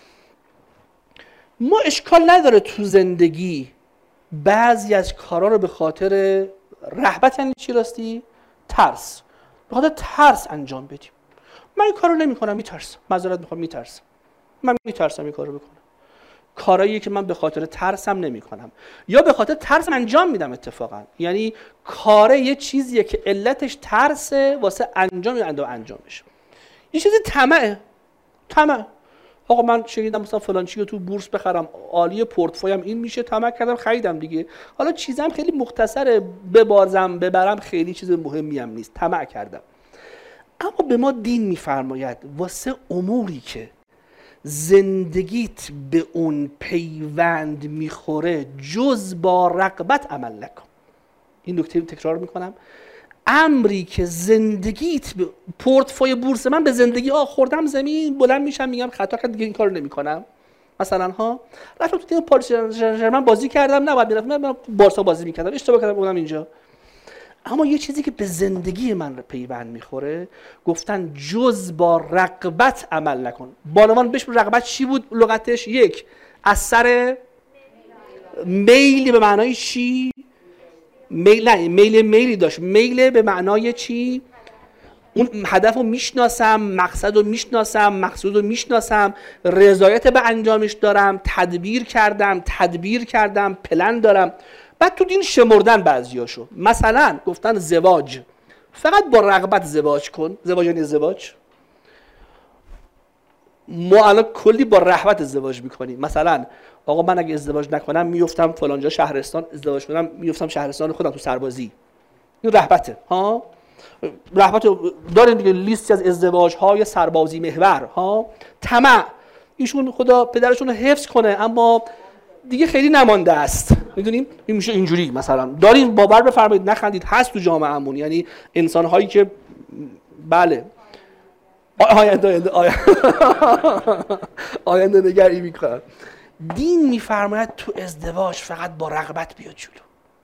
ما اشکال نداره تو زندگی بعضی از کارا رو به خاطر رهبت، یعنی چی راستی؟ ترس، به خاطر ترس انجام بدیم. من این کارو نمی‌کنم، میترسم، معذرت میخوام، میترسم، من میترسم این کارو بکنم. کارایی که من به خاطر ترسم نمی‌کنم یا به خاطر ترسم انجام میدم اتفاقا، یعنی کاره یه چیزیه که علتش ترسه واسه انجامش. یه چیزی طمعه. آقا من شنیدم مثلا فلان چی رو تو بورس بخرم، عالی، پورتفویم این میشه، طمع کردم خریدم دیگه. حالا چیزم خیلی مختصره، ببازم ببرم، خیلی چیز مهمی هم نیست، طمع کردم. اما به ما دین میفرماید واسه اموری که زندگیت به اون پیوند میخوره جز با رغبت عمل نکن. این نکته تکرار میکنم، امری که زندگیت به پورتفوی بورس من به زندگی خوردم زمین، بلند میشم میگم خطا کردم دیگه این کارو نمیکنم. مثلا رفتم تو تیم پاریس ژرمن بازی کردم، نباید میرفتم، من بارسا بازی میکردم، اشتباه کردم بودم اینجا. اما یه چیزی که به زندگی من پیوند میخوره، گفتن جز با رغبت عمل نکن. بانوان بهش رغبت چی بود لغتش؟ یک، از سر میل به معنای چی؟ میلی داشت. میل به معنای چی؟ اون هدف رو میشناسم، مقصد رو میشناسم، مقصود رو میشناسم، رضایت به انجامش دارم، تدبیر کردم، پلن دارم. بعد تو دین شمردن بعضیاشو، مثلا گفتن زواج، فقط با رغبت زواج کن. زواج یعنی ازدواج. ما الان کلی با رغبت ازدواج میکنیم. مثلا آقا من اگه ازدواج نکنم میافتم فلانجا شهرستان، ازدواج کنم میافتم شهرستان خودم تو سربازی. این رغبته ها. رغبت دارین دیگه، لیستی از ازدواج‌های سربازی محور ها. طمع، ایشون خدا پدرشون رو حفظ کنه اما دیگه خیلی نمانده است، میدونیم این میشه اینجوری. مثلا دارین باور بفرمایید نخندید، هست تو جامعهمون، یعنی انسان هایی که بله آینده نگری میکنن. دین میفرماید تو ازدواج فقط با رغبت بیاد جلو.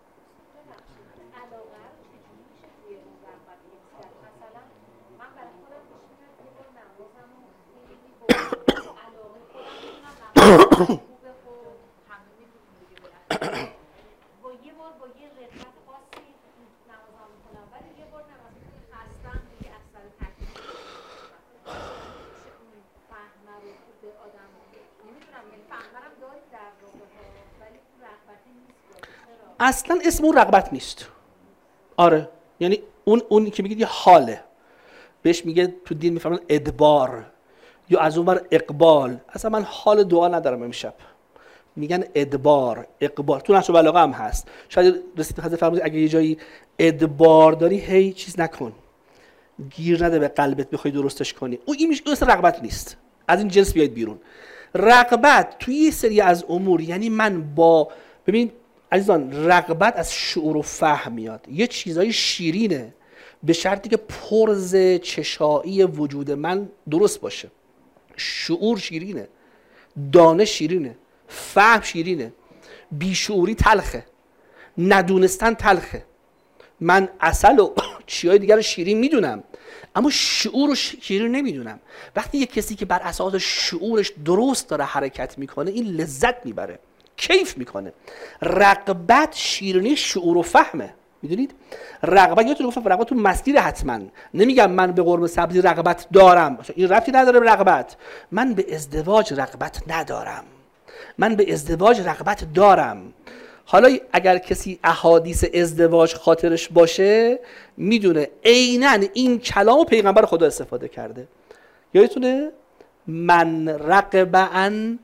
اصلا اسم اون رغبت نیست. آره یعنی اون که میگید یه حاله، بهش میگه تو دین میفهمن ادبار یا از اون ور اقبال. اصلا من حال دعا ندارم امشب، میگن ادبار اقبال. تو نحو بلاغه هم هست. شاید رسید حضرت فرمودید اگه یه جایی ادبار داری هی چیز نکن، گیر نده به قلبت بخوای درستش کنی. این میشه اصلا رغبت نیست. از این جنس بیاید بیرون. رغبت توی یه سری از امور، یعنی من با ببین عزیزان، رغبت از شعور و فهم میاد. یه چیزای شیرینه به شرطی که پرز چشایی وجود من درست باشه. شعور شیرینه، دانش شیرینه، فهم شیرینه، بیشعوری تلخه، ندونستن تلخه. من عسل و چیزای دیگر رو شیرین میدونم اما شعور رو شیرین نمیدونم. وقتی یه کسی که بر اساس شعورش درست داره حرکت میکنه این لذت میبره، کیف میکنه. رغبت شیرینی شعور و فهمه. میدونید رغبت، یادتون گفتم رغبت تو مسیر حتما نمیگم من به قرمه سبزی رغبت دارم، این ربطی نداره به رغبت. من به ازدواج رغبت ندارم، من به ازدواج رغبت دارم. حالا اگر کسی احادیث ازدواج خاطرش باشه میدونه عیناً این کلامو پیغمبر خدا استفاده کرده. یادتونه من رغب عن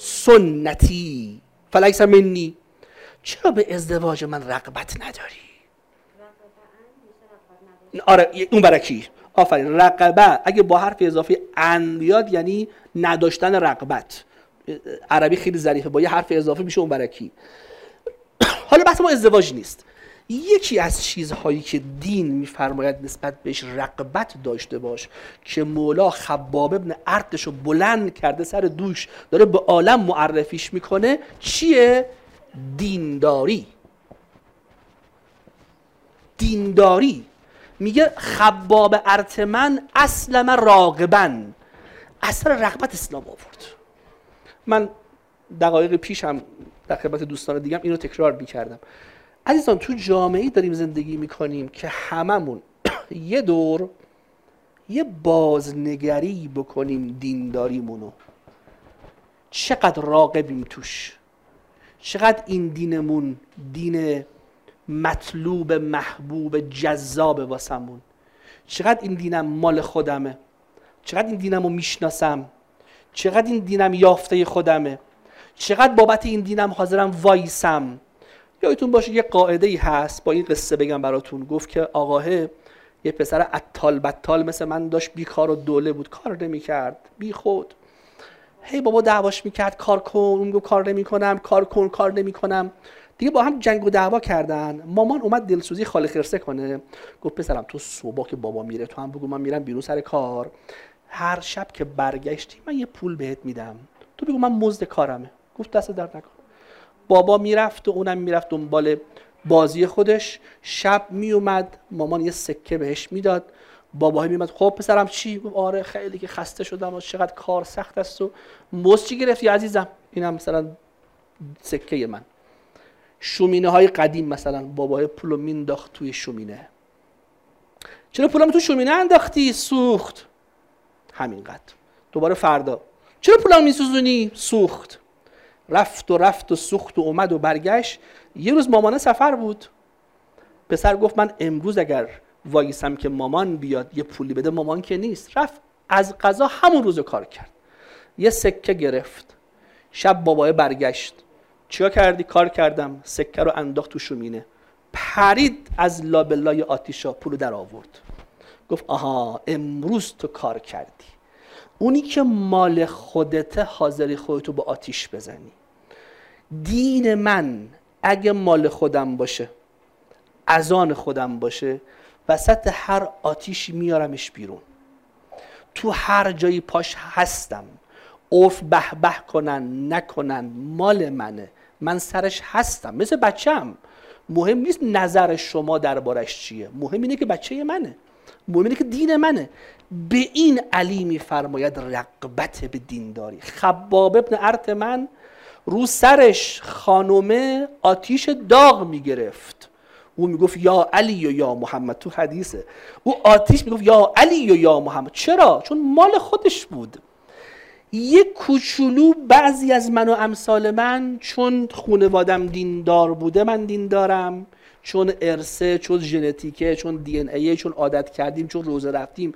سنتی فلیس منی. چرا به ازدواج من رغبت نداری؟ آره اون برکی. آفرین. رغبه اگه با حرف اضافی ان بیاد یعنی نداشتن رغبت. عربی خیلی ظریفه، با یه حرف اضافی میشه اون برکی. حالا بحث ما ازدواج نیست. یکی از چیزهایی که دین میفرماید نسبت بهش رغبت داشته باش که مولا خباب ابن ارتشو بلند کرده سر دوش داره به عالم معرفیش میکنه چیه؟ دینداری. دینداری. میگه خباب ارتمن اسلم راغبن، اثر رغبت اسلام آورد. من دقایق پیش هم در خدمت دوستان دیگم اینو تکرار میکردم. عزیزان تو جامعه‌ای داریم زندگی میکنیم که هممون یه دور یه بازنگری بکنیم دینداریمونو. چقدر راغبیم توش، چقدر این دینمون دین مطلوب، محبوب، جذاب واسمون، چقدر این دینم مال خودمه، چقدر این دینمو میشناسم، چقدر این دینم یافته خودمه، چقدر بابت این دینم حاضرم وایسم. یادتون باشه یه قاعده‌ای هست، با این قصه بگم براتون. گفت که آقاه یه پسر عطال بطال مثل من داشت، بیکار و دوله بود، کار نمی‌کرد، بی خود. هی بابا دعواش می‌کرد کار کن، اون گفت کار نمی‌کنم، کار کن، کار نمی‌کنم. دیگه با هم جنگ و دعوا کردن. مامان اومد دلسوزی خاله خرسه کنه، گفت پسرم تو صبح که بابا میره تو هم بگو من میرم بیرون سر کار، هر شب که برگشتی من یه پول بهت میدم، تو بگو من مزد کارمه. گفت دست درد نکن. بابا میرفت و اونم میرفت دنبال بازی خودش. شب میومد مامان یه سکه بهش میداد، بابا میومد خب پسرم چی؟ گفت آره خیلی که خسته شدم و چقدر کار سخت است. و مزد چی گرفتی عزیزم؟ اینم مثلا سکه من. شومینه های قدیم مثلا بابا پولو مینداخت توی شومینه. چرا پولم تو شومینه انداختی؟ سوخت. همینقدر. دوباره فردا چرا پولم میسوزونی؟ سوخت. رفت و سوخت و اومد و برگشت. یه روز مامان سفر بود. پسر گفت من امروز اگر وایسم که مامان بیاد یه پولی بده، مامان که نیست. رفت از قضا همون روز کار کرد. یه سکه گرفت. شب بابای برگشت. چیا کردی؟ کار کردم. سکه رو انداخت تو شومینه. پرید از لابلای آتیشا، پولو در آورد. گفت آها امروز تو کار کردی. اونی که مال خودته حاضری خودتو با آتیش بزنی. دین من اگه مال خودم باشه، از آن خودم باشه، وسط هر آتیشی میارمش بیرون. تو هر جایی پاش هستم، عرف به به کنن نکنن مال منه، من سرش هستم. مثل بچم، مهم نیست نظر شما دربارش چیه، مهم اینه که بچه منه، مهم اینه که دین منه. به این علی میفرماید رغبت به دینداری. خباب ابن ارت من رو سرش خانومه آتیش داغ میگرفت، او میگفت یا علی و یا محمد. تو حدیثه او آتیش میگفت یا علی و یا محمد. چرا؟ چون مال خودش بود. یک کوچولو بعضی از من و امثال من، چون خانوادم دیندار بوده من دیندارم، چون ارثه، چون ژنتیکه، چون دی ان ای، چون عادت کردیم، چون روزه رفتیم.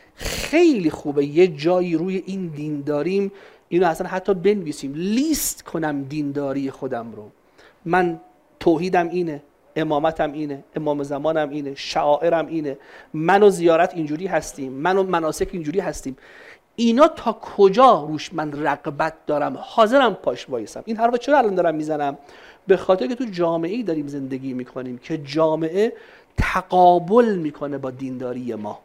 خیلی خوبه یه جایی روی این دینداریم اینو اصلا حتی بنویسیم، لیست کنم دینداری خودم رو. من توحیدم اینه، امامتم اینه، امام زمانم اینه، شعائرم اینه، من و زیارت اینجوری هستیم، من و مناسک اینجوری هستیم. اینا تا کجا روش من رغبت دارم، حاضرم پاش وایسم. این حرفا چرا الان دارم میزنم؟ به خاطر که تو جامعه‌ای داریم زندگی میکنیم که جامعه تقابل میکنه با دینداری ما.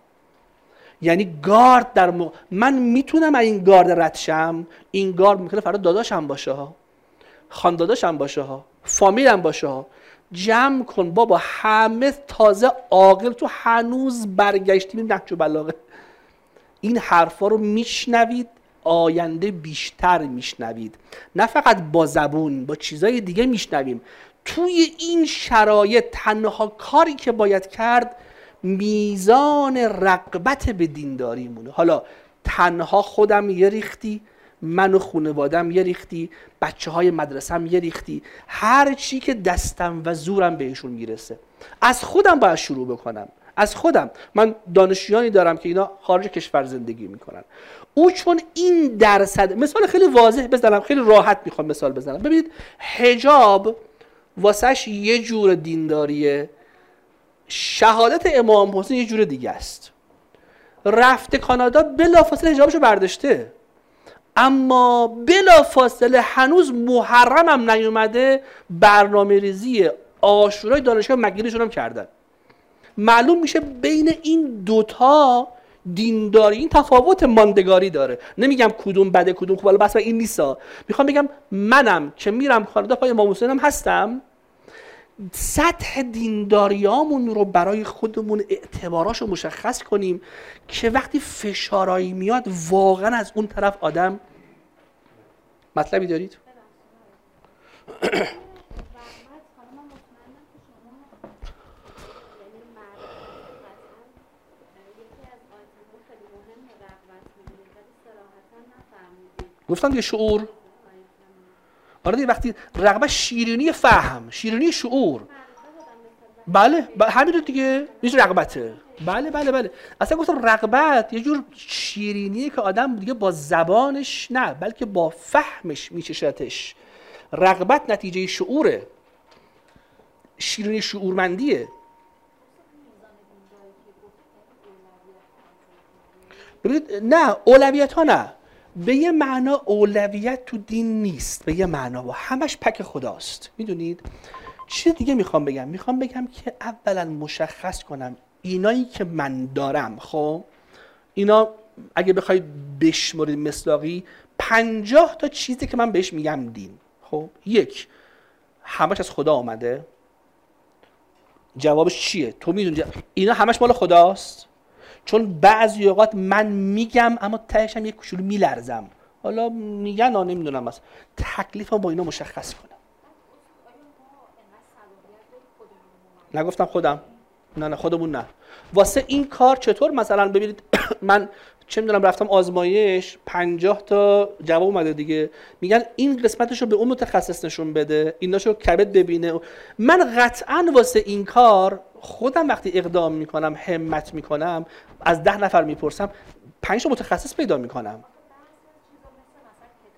یعنی گارد در من میتونم این گارد رد شم، این گارد میکنه فردا داداشم باشه ها، خانداداشم باشه ها، فامیلم باشه ها. جمع کن بابا، همه تازه عاقل، تو هنوز برگشتیم نهج و بلاغه. این حرفا رو میشنوید، آینده بیشتر میشنوید، نه فقط با زبون، با چیزای دیگه میشنویم. توی این شرایط تنها کاری که باید کرد میزان رغبت به دینداری مونه. حالا تنها خودم یه ریختی، من و خانوادم یه ریختی، بچه های مدرسم یه ریختی، هر چی که دستم و زورم بهشون میرسه. از خودم باید شروع بکنم، از خودم. من دانشجویانی دارم که اینا خارج کشور زندگی میکنن. او چون این درصد، مثال خیلی واضح بزنم، خیلی راحت میخوام مثال بزنم. ببینید حجاب واسش یه جور دینداریه، شهادت امام حسین یه جور دیگه است. رفته کانادا بلافاصله حجابشو برداشته، اما بلافاصله هنوز محرم هم نیومده، برنامه ریزی عاشورای دانشگاه مگیلشون هم کردن. معلوم میشه بین این دوتا دینداری این تفاوت ماندگاری داره. نمیگم کدوم بده کدوم خوبه، بس این نیستا. میخوام بگم منم که میرم کانادا پای امام حسین هم هستم، سطح دینداریامون رو برای خودمون اعتباراشو مشخص کنیم که وقتی فشارایی میاد واقعا از اون طرف آدم. مطلبی دارید؟ گفتم دیگه شعور. آره دیگه، وقتی رغبت شیرینی فهم، شیرینی شعور. بله همین دیگه میشه رغبته. بله بله بله. اصلا گفتم رغبت یه جور شیرینیه که آدم دیگه با زبانش نه بلکه با فهمش میچشتش. رغبت نتیجه شعوره، شیرینی شعورمندیه. ببینید نه اولویت ها نه، به یه معنا اولویت تو دین نیست، به یه معنا و همش پک خداست. میدونید چیز دیگه میخوام بگم؟ میخوام بگم که اولا مشخص کنم اینایی که من دارم، خب اینا اگه بخواید بشمارید مصداقی 50 تا چیزی که من بهش میگم دین. خب یک، همش از خدا آمده. جوابش چیه؟ تو میدونی اینا همش مال خداست. چون بعضی اوقات من میگم اما تهش هم یک کوچولو میلرزم. حالا میگن نمیدونم، از تکلیفم با اینا مشخص کنم. نگفتم خودم، نه خودمون نه. واسه این کار چطور مثلا ببینید من چه میدونم رفتم آزمایش 50 تا جواب اومده دیگه، میگن این قسمتشو به اون متخصص نشون بده، ایناشو کبد ببینه. من قطعا واسه این کار خودم وقتی اقدام میکنم، همت میکنم، از 10 نفر میپرسم 5 تا متخصص پیدا میکنم.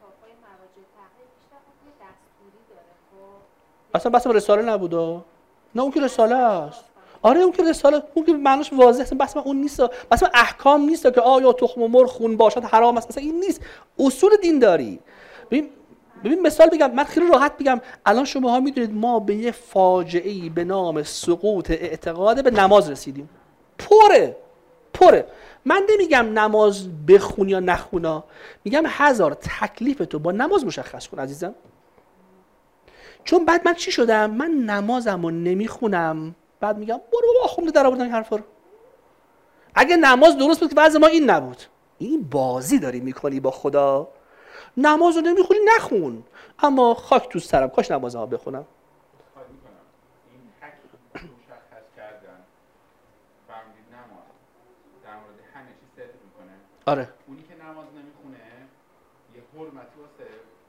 اصلا بحثم رساله نبوده. نه اون که رساله است. آره اون که رساله، اون که معناش واضحه، بس من اون نیست، بس من احکام نیست که آیا تخم مرغ خون باشد حرام است، اصلا این نیست. اصول دین داری. ببین مثال بگم، من خیلی راحت بگم، الان شماها میدونید ما به یه فاجعه‌ای به نام سقوط اعتقاد به نماز رسیدیم. پره. من نمیگم نماز بخون یا نخونا، میگم هزار تکلیف تو با نماز مشخص کن عزیزم. چون بعد من چی شدم؟ من نمازمو نمیخونم، بعد میگم برو بابا آخونده در آوردن این حرفا رو. اگه نماز درست بود که وضع ما این نبود. این بازی داری میکنی با خدا. نمازو نمیخونی نخون، اما خاک تو سرم کاش نمازمو بخونم. این تکلیف مشخص کردن فرمودید نماز در مورد همه چیز صدق میکنه. آره اونی که نماز نمیخونه یه حرمتی واسه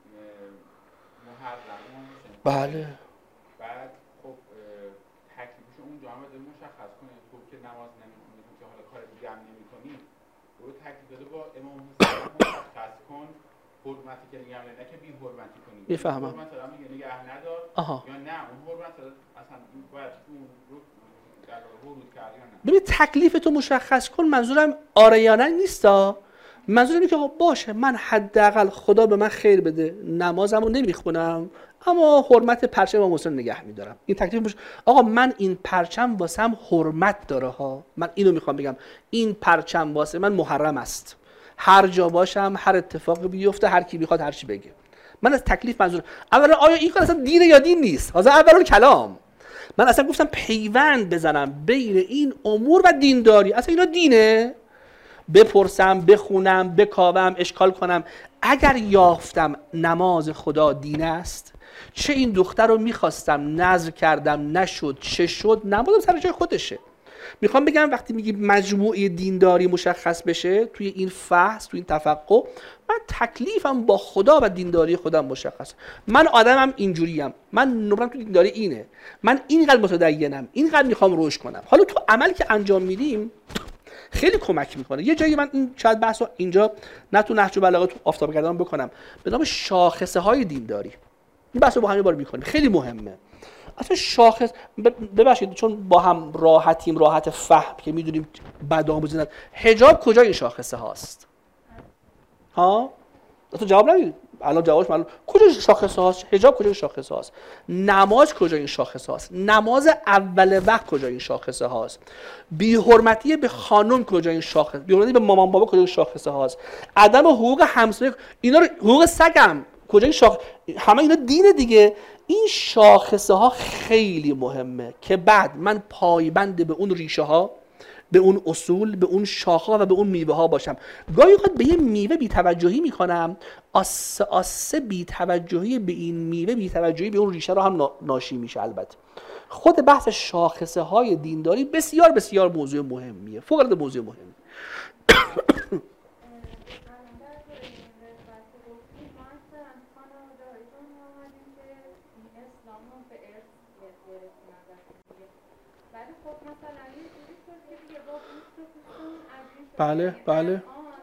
محرم. بله. بعد خب تکلیفش اونجا هم باید مشخص کنه. تو که نماز نمیخونی، تو که حالا کار دیگه هم نمیکنی، برو تکلیف بده با امام حسین مشخص کن حرمتی که نگه نه که بی حرمتی کنی. میفهمم. حرمت هم میگه نگه ندار. یا نه اون حرمت اصلا باید اون رو در ورود کردی یا نه. ببین تکلیف تو مشخص کن، منظورم آره یا نه نیستا. منظورم اینه که باشه من حداقل خدا به من خیر بده، نمازمو نمیخونم اما حرمت پرچم امام حسین نگه میدارم. این تکلیف آقا من این پرچم واسم حرمت داره ها. من اینو میخوام بگم، این پرچم واسه من محرم است. هر جا باشم، هر اتفاقی بیفته، هر کی بخواد هر چی بگه. من از تکلیف منظور اولا آیا این کار اصلا دینه یا دین نیست؟ حالا اول کلام من اصلا گفتم پیوند بزنم بین این امور و دینداری. اصلا اینا دینه؟ بپرسم، بخونم، بکاوم، اشکال کنم. اگر یافتم نماز خدا دین است، چه این دختر رو میخواستم نذر کردم نشد، چه شد، نمازم سر جای خودشه. میخوام بگم وقتی میگی مجموعه دینداری مشخص بشه توی این فحص، توی این تفقه، من تکلیفم با خدا و دینداری خودم مشخص. من آدمم اینجوریم، من نمرم تو دینداری اینه، من اینقدر متدینم، اینقدر میخوام رشد کنم. حالا تو عمل که انجام میدیم خیلی کمک میکنه. یه جایی من این شاید بحثو اینجا نه تو نهج البلاغه تو آفتابگردان بکنم، به نام شاخصه های دینداری. این بحثو با همین بار میکنیم، خیلی مهمه. اصلا شاخص ببخشید چون با هم راحتیم، راحت فهم که میدونیم بعد آموزیدن حجاب کجا این شاخصه هاست؟ ها؟ تو جواب ندید. الان جوابش معلوم. کجا شاخصه هاست؟ حجاب کجا این شاخصه هاست؟ نماز کجا این شاخصه هاست؟ نماز اول وقت کجا این شاخصه هاست؟ بی حرمتی به خانم کجا این شاخصه؟ بی حرمتی به مامان بابا کجا این شاخصه هاست؟ عدم حقوق همسایه، اینا رو حقوق سگم کجا این همه اینا دین دیگه. این شاخصه ها خیلی مهمه که بعد من پایبند به اون ریشه ها، به اون اصول، به اون شاخه ها و به اون میوه ها باشم. گاهی اوقات به یه میوه بی‌توجهی میکنم، آسه بی‌توجهی به این میوه، بی‌توجهی به اون ریشه رو هم ناشی میشه. البته خود بحث شاخصه های دینداری بسیار بسیار موضوع مهمیه، فوق العاده موضوع مهمی. بله بله.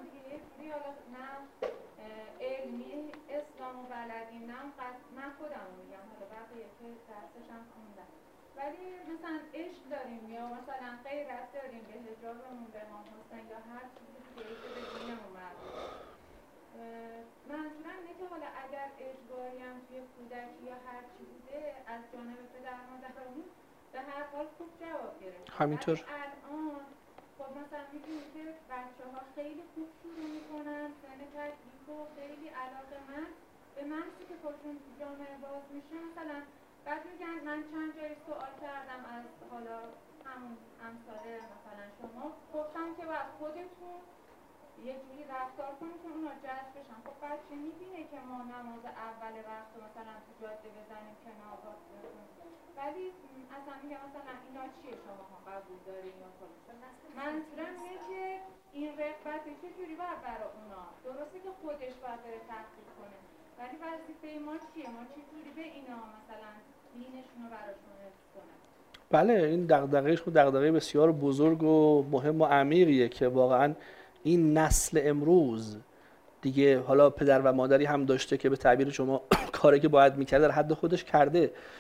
ولی مثلا عشق داریم یا مثلا غیرت داریم به حجابمون، به امام حسین یا هر چیزی که به دینمون مربوطه. منظورم اینه که حالا اگر اجباری هم توی کودکی یا هر چی بوده از جانب پدر مادرمون به هر حال خوب جواب گرفت. همینطور. الان خب مثلا می‌بینید که بچه‌ها خیلی خوب شروع می‌کنن سن تکلیف و خیلی علاقه‌مند به محضی که خودشون جامعه باز میشه. مثلا بعد میگن من چند جایی سوال کردم از حالا همون امثال مثلا شما، گفتم که باید خودتون یه جوری رفتار کنید که اونا جذب بشن. خب بچه میبینه که ما نماز اول وقت مثلا تو جاده بزنیم کنار باید، ولی اصلا میگم مثلا اینا چیه شما هم قبول دارین یا خودتون. منظورم اینه که این رغبت چه جوری باید برای اونا، درسته که خودش باید بره تحقیق کنه، ولی وظیفه ما چیه؟ ما چه جوری به اینا مثلا دینشون رو براشون حفظ کنه؟ بله این دغدغه‌شون دغدغه بسیار بزرگ و مهم و عمیقیه که واقعا این نسل امروز دیگه، حالا پدر و مادری هم داشته که به تعبیر شما کاری که باید میکرده در حد خودش کرده.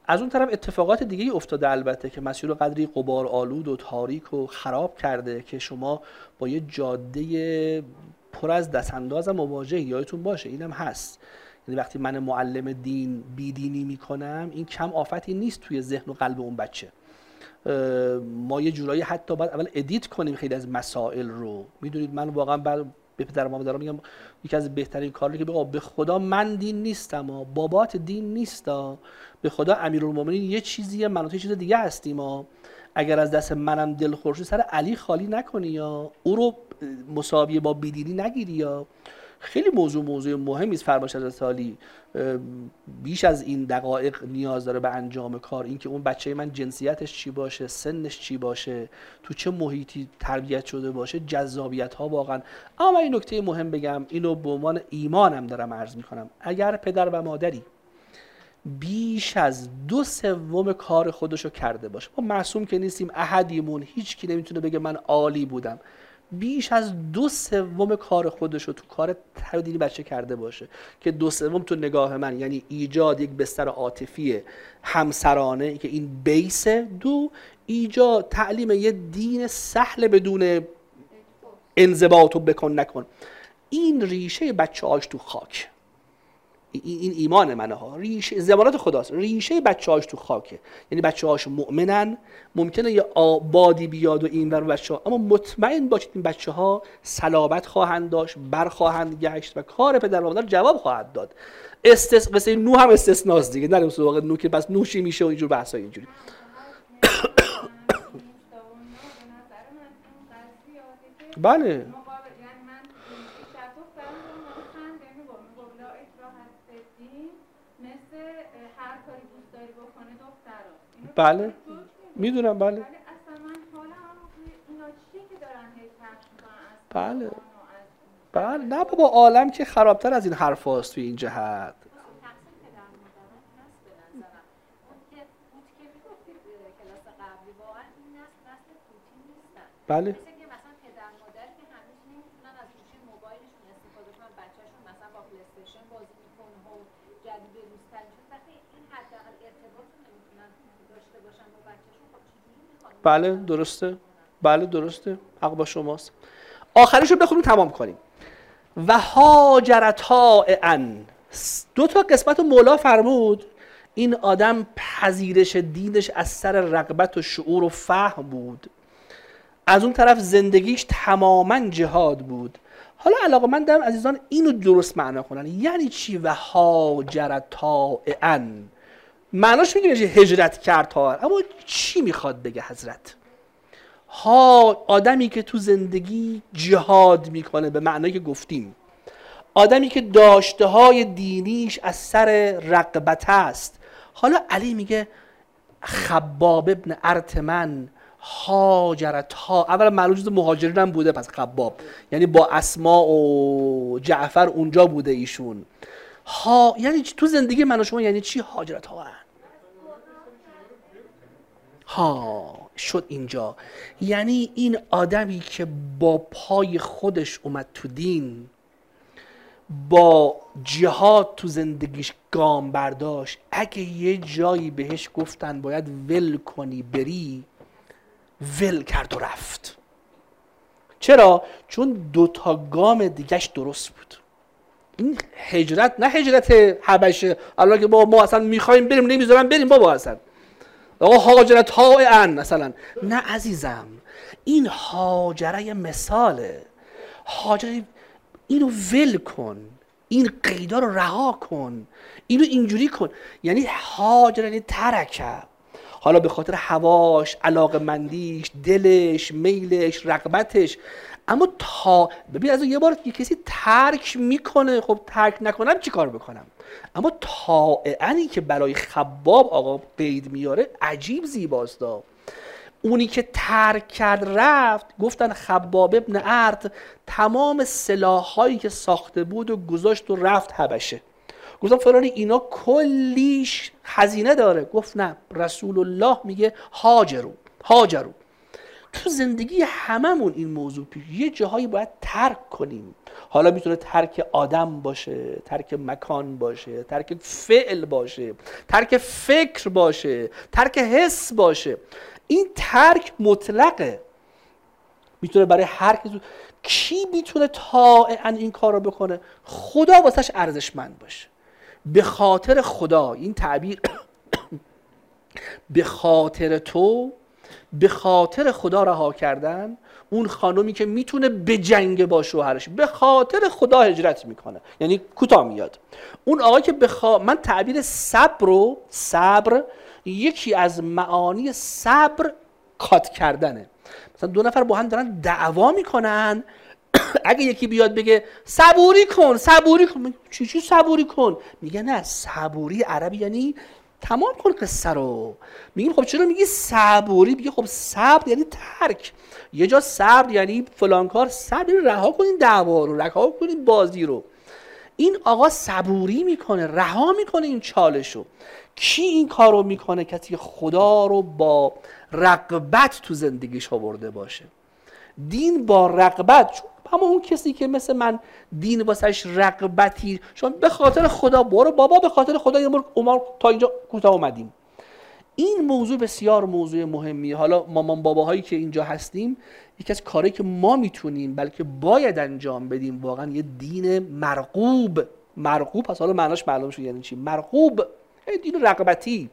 از اون طرف اتفاقات دیگه افتاده البته که مسیر رو قدری غبار آلود و تاریک و خراب کرده که شما با یه جاده پر از دستانداز مواجهی. یادتون باشه اینم هست، یعنی وقتی من معلم دین بیدینی میکنم این کم آفتی نیست توی ذهن و قلب اون بچه. ما یه جورایی حتی باید اول ادیت کنیم خیلی از مسائل رو. میدونید من واقعا بعد به پدر مادرام میگم یکی از بهترین کارهایی که به خدا من دین نیستم، بابات دین نیستا، به خدا امیرالمومنین یه چیزیه، من تو چیز دیگه هستیم. اگر از دست منم دل خورشی سر علی خالی نکنی یا او رو مساویه با بیدینی نگیری. یا خیلی موضوع مهمی است. فرمایش حضرت عالی بیش از این دقایق نیاز داره به انجام کار. اینکه اون بچه من جنسیتش چی باشه، سنش چی باشه، تو چه محیطی تربیت شده باشه، جذابیت ها واقعا. اما این نکته مهم بگم، اینو به عنوان ایمانم دارم عرض میکنم، اگر پدر و مادری بیش از 2/3 کار خودشو کرده باشه، ما معصوم که نیستیم، احدیمون، هیچ کی نمیتونه بگه من عالی بودم، بیش از 2/3 کار خودشو تو کار تربیت بچه کرده باشه که 2/3 تو نگاه من یعنی ایجاد یک بستر عاطفی همسرانه که این بیس، 2 ایجاد تعلیم یه دین سهل بدون انضباط و بکن نکن. این ریشه بچه هاش تو خاک، این ایمان منه ها، ریشه ضمانت خداست، ریشه بچه‌هاش تو خاکه. یعنی بچه‌هاش مؤمنن، ممکنه یه بادی بیاد و این ور بچه‌ها، اما مطمئن باشید این بچه‌ها صلابت خواهند داشت، بر خواهند گشت و کار پدر و مادر جواب خواهد داد. قصه نوح هم استثناست دیگه، نریم سراغ نوح که بس نوشی میشه و اینجور بحثا اینجوری. بله بله میدونم. بله بله بله نه بابا، عالم که خرابتر از این حرف هاست توی این جهت. بله بله درسته، بله درسته، حق با شماست. آخریش رو بخونیم تمام کنیم. و هاجرتا ان، 2 قسمت رو مولا فرمود. این آدم پذیرش دینش از سر رغبت و شعور و فهم بود، از اون طرف زندگیش تماما جهاد بود. حالا علاقه‌مندم عزیزان اینو درست معنا کنن. یعنی چی و هاجرتا ان؟ معناش میگه هجرت کرد ها، اما چی میخواد بگه حضرت؟ آدمی که تو زندگی جهاد میکنه به معنایی که گفتیم، آدمی که داشته های دینیش از سر رغبت است. حالا علی میگه خباب ابن ارتمن هاجرتها، اولا معلوم جز مهاجرین هم بوده، پس خباب یعنی با اسما و جعفر اونجا بوده ایشون. یعنی تو زندگی من و شما یعنی چی هاجرتها؟ شد اینجا. یعنی این آدمی که با پای خودش اومد تو دین، با جهاد تو زندگیش گام برداشت، اگه یه جایی بهش گفتن باید ول کنی بری، ول کرد و رفت. چرا؟ چون 2 گام دیگهش درست بود. این هجرت نه هجرت حبشه، الان که ما اصلا میخوایم بریم نمیذارن بریم بابا، اصلا آقا هاجرت ها ان مثلا، نه عزیزم، این هاجره مثاله. هاجره اینو ول کن، این قیدا رو رها کن، اینو اینجوری کن. یعنی هاجره یعنی ترکه، حالا به خاطر هواش، علاقمندیش، دلش، میلش، رغبتش. اما ببین از یه بار یه کسی ترک میکنه، خب ترک نکنم چی کار بکنم؟ اما طائعنی که برای خباب آقا قید میاره عجیب زیباست. اونی که ترک کرد رفت، گفتن خباب ابن ارت تمام سلاحایی که ساخته بود و گذاشت و رفت حبشه. گفتم فلانی اینا کلیش هزینه داره. گفت نه، رسول الله میگه هاجرو. تو زندگی هممون این موضوع پیش، یه جاهایی باید ترک کنیم. حالا میتونه ترک آدم باشه، ترک مکان باشه، ترک فعل باشه، ترک فکر باشه، ترک حس باشه. این ترک مطلقه، میتونه برای هر کسی. کی میتونه طاعاً این کار رو بکنه؟ خدا واسش ارزشمند باشه. به خاطر خدا، این تعبیر به خاطر تو، به خاطر خدا رها کردن. اون خانومی که میتونه به جنگ با شوهرش به خاطر خدا هجرت میکنه، یعنی کوتاه میاد. اون آقا که من تعبیر صبر یکی از معانی صبر کات کردنه. مثلا دو نفر با هم دارن دعوا میکنن، اگه یکی بیاد بگه صبوری کن چی صبوری کن، میگه نه، صبوری عربی یعنی تمام کن قصه رو. میگیم خب چرا میگی صبوری؟ میگه خب صبر یعنی ترک. یه جا صبر یعنی فلان کار، صبر یعنی رها کنین دعوا رو، رها کنین بازی رو. این آقا صبوری میکنه، رها میکنه این چالشو. کی این کارو میکنه؟ کسی که خدا رو با رغبت تو زندگیش آورده باشه. دین با رغبت، اما اون کسی که مثل من دین واسش رغبتی، شما به خاطر خدا برو بابا، به خاطر خدا یه عمر تا اینجا کوتاه اومدیم. این موضوع بسیار موضوع مهمیه. حالا مامان باباهایی که اینجا هستیم، یکی از کارهایی که ما میتونیم بلکه باید انجام بدیم واقعا یه دین مرغوب پس حالا معناش معلوم شد یعنی چی. مرغوب یعنی دین رغبتی.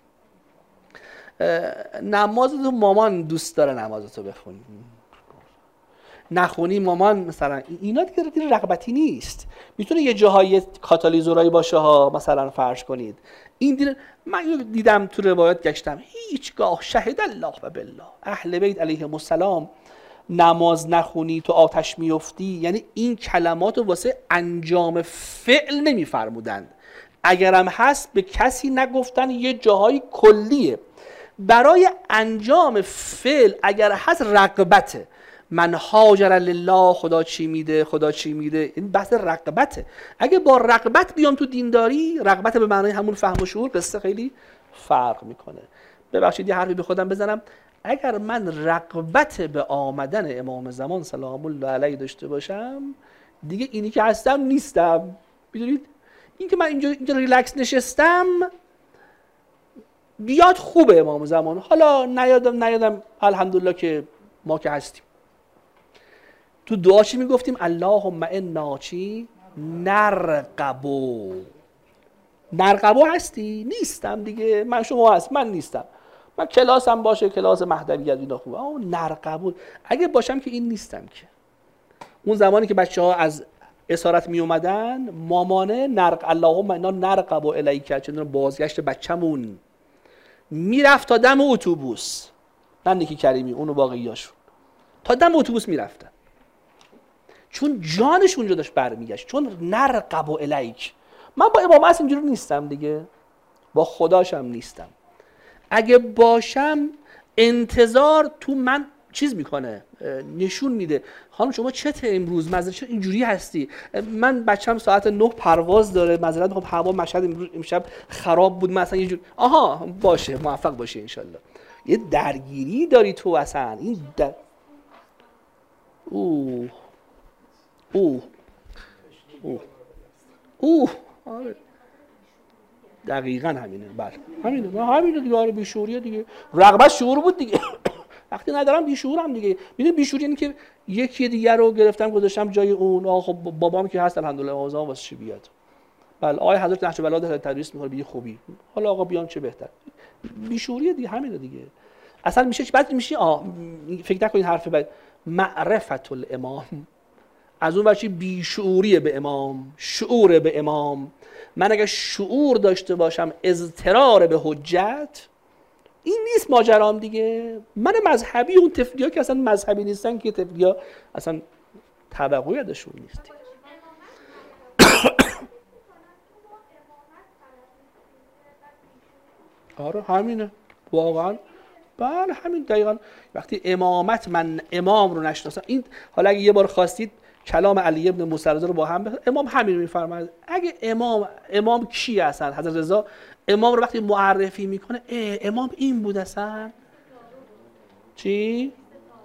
نمازتو مامان دوست داره نمازتو بخونی، نخونی مامان مثلا، اینا دیگه دین رغبتی نیست. میتونه یه جاهای کاتالیزورایی باشه ها، مثلا فرض کنید این دین. من دیدم تو روایات گشتم، هیچگاه شهد الله و بالله اهل بیت علیهم السلام نماز نخونی تو آتش میفتی، یعنی این کلمات رو واسه انجام فعل نمیفرمودند. اگرم هست به کسی نگفتن، یه جاهای کلیه. برای انجام فعل اگر هست رغبته. من هاجر لله، خدا چی میده، خدا چی میده، این بحث رغبته. اگه با رغبت بیام تو دینداری، رغبت به معنای همون فهم و شعور، قصه خیلی فرق میکنه. ببخشید یه حرفی به خودم بزنم، اگر من رغبت به آمدن امام زمان سلام الله علیه داشته باشم، دیگه اینی که هستم نیستم. میدونید این که من اینجا ریلکس نشستم، بیاد خوبه امام زمان، حالا نیادم الحمدلله که ما که هستیم. تو دعا چی میگفتیم؟ اللهم انا چی؟ نرقبو هستی؟ نیستم دیگه، من شما هست، من نیستم. من کلاسم باشه، کلاس مهدویت اینا خوبه، نرقبو اگه باشم که این نیستم. که اون زمانی که بچه‌ها از اسارت می اومدن، مامانه اللهم انا نرقبو الیک، چون بازگشت بچه‌مون میرفت تا دم اتوبوس، نه نیکی کریمی اونو واقعیاشون، تا دم اتوبوس میرفتن، چون جانش اونجا داشت برمیگشت. چون نرقب و الیک، من با امام اصلا اینجوری نیستم دیگه، با خداشم نیستم. اگه باشم انتظار تو من چیز میکنه، نشون میده خانم شما چته امروز، مزه چه اینجوری هستی. من بچم ساعت 9 پرواز داره، معذرت خب هوا مشهد امشب خراب بود مثلا یه جور، آها باشه موفق باشه انشالله. یه درگیری داری تو اصلا، این دقیقاً همینه. بله همینه دیگه. آره بیشعوریه دیگه، رغبت شعور بود دیگه. وقتی ندارم بیشعورم دیگه. میدونی بیشعوری اینه که یکی دیگه رو گرفتم گذاشتم جای اون. خب بابام که هست الحمدلله، آقا واسه چی بیاد. بله آقای حضرت نقش بلا داره تدریس میکنه بگی خوبی، حالا آقا بیام چه بهتر. بیشعوریه دیگه، همینه دیگه. اصلا میشه بعد میشه فکر نکنید حرف بعد معرفت الامام، از اون ورچی بیشعوریه به امام، شعور به امام. من اگه شعور داشته باشم اضطرار به حجت، این نیست ماجرام دیگه. من مذهبی، اون تفلی‌ها که اصلا مذهبی نیستن که تفلی‌ها اصلا توقعی ازشون نیست. آره همینه واقعا. بله همین دقیقاً. وقتی امامت، من امام رو نشناسم، این حالا اگه یه بار خواستید کلام علی ابن موسی رضا رو با هم بخونید، امام همین رو میفرماید. اگه امام کی هستن؟ حضرت رضا امام رو وقتی معرفی میکنه، امام این بود اصلا. چی؟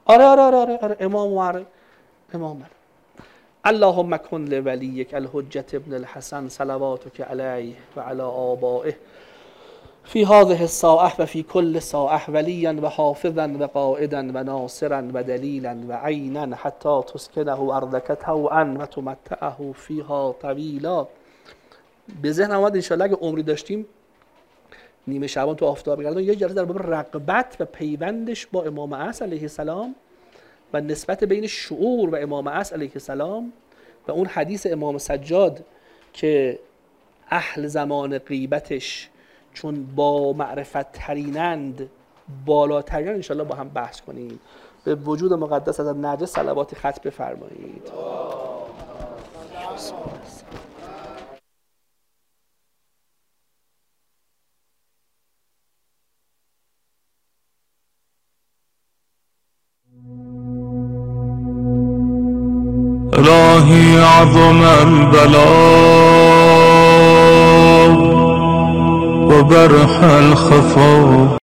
آره امام اللهم کن لولیک الحجة ابن الحسن صلواتک علیه و علی آبائه فی هذه الساعة و فی کل ساعة ولیا و حافظا و قائدا و ناصرا و دلیلا و عینا حتی تسکنه ارضک طوعا و تمتعه فیها طویلا. به ذهن آمد انشاءالله اگه عمری داشتیم نیمه شعبان تو آفتابگردان یه جلسه در باب رغبت و پیوندش با امام عصر علیه السلام و نسبت بین شعور و امام عصر علیه السلام و اون حدیث امام سجاد که اهل زمان غیبتش چون با معرفت ترینند بالاترینند انشاءالله با هم بحث کنیم. به وجود مقدس از نرجس صلوات ختم بفرمایید. الهی عظم البلاء و برح الخفا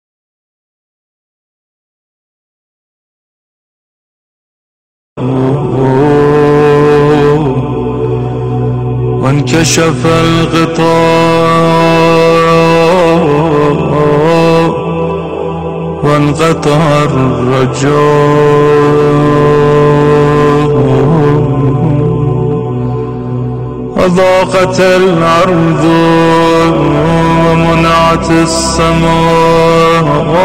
و انکشف الغطاء و انقطع الرجاء وضاقت الأرض ومنعت السماء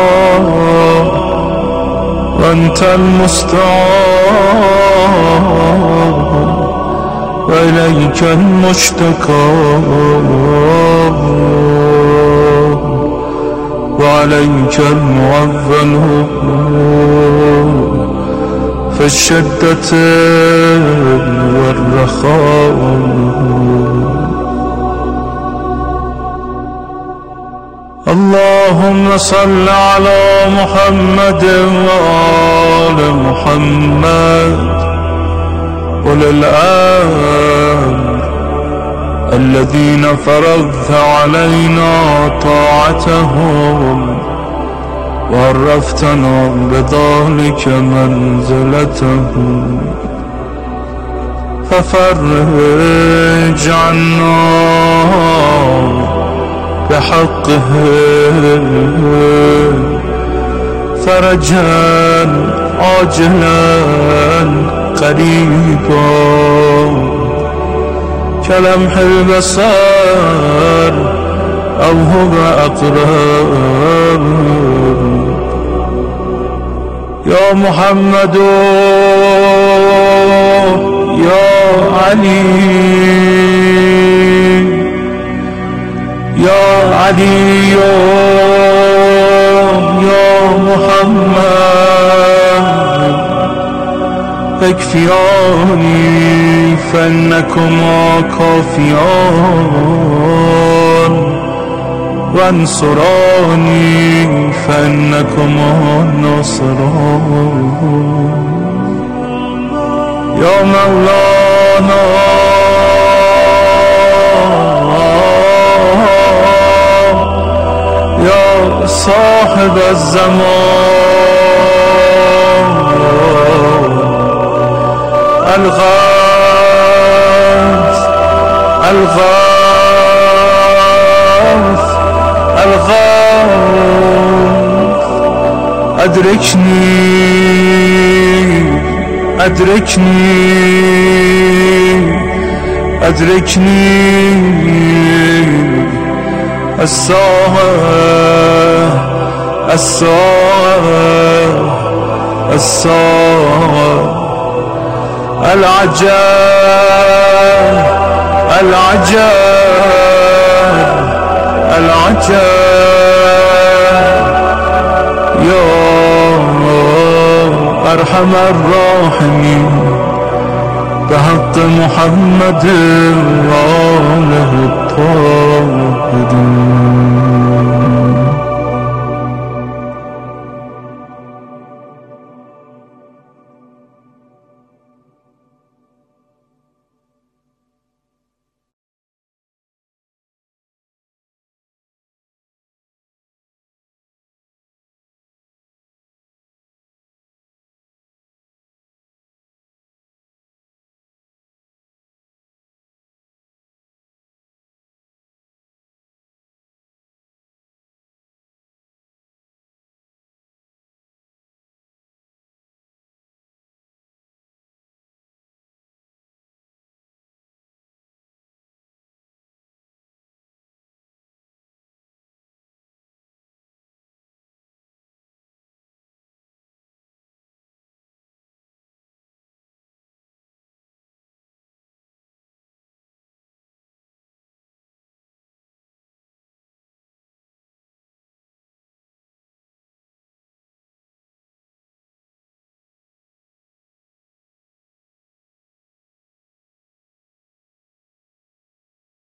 وأنت المستعان وإليك المشتكى وعليك المعول في الشدة والرخاء. اللهم صل على محمد وآل محمد أولي الأمر الذين فرضت علينا طاعتهم وعرفتنا بذلك منزلتهم ففرج عنا بحقهم فرجا عاجلا قريبا كلمح البصر أو هو أقرب. يا محمد يا علي يا علي يا محمد اكفياني فإنكما كافيان وانصراني فإنكما ناصران. يا مولانا يا صاحب الزمان الغاث الغاث الغاث أدركني أدركني أدركني الساعة الساعة الساعة العجاب العجاب العجاب. يا أرحم الراحمين بحق محمد وآله الطاهرين.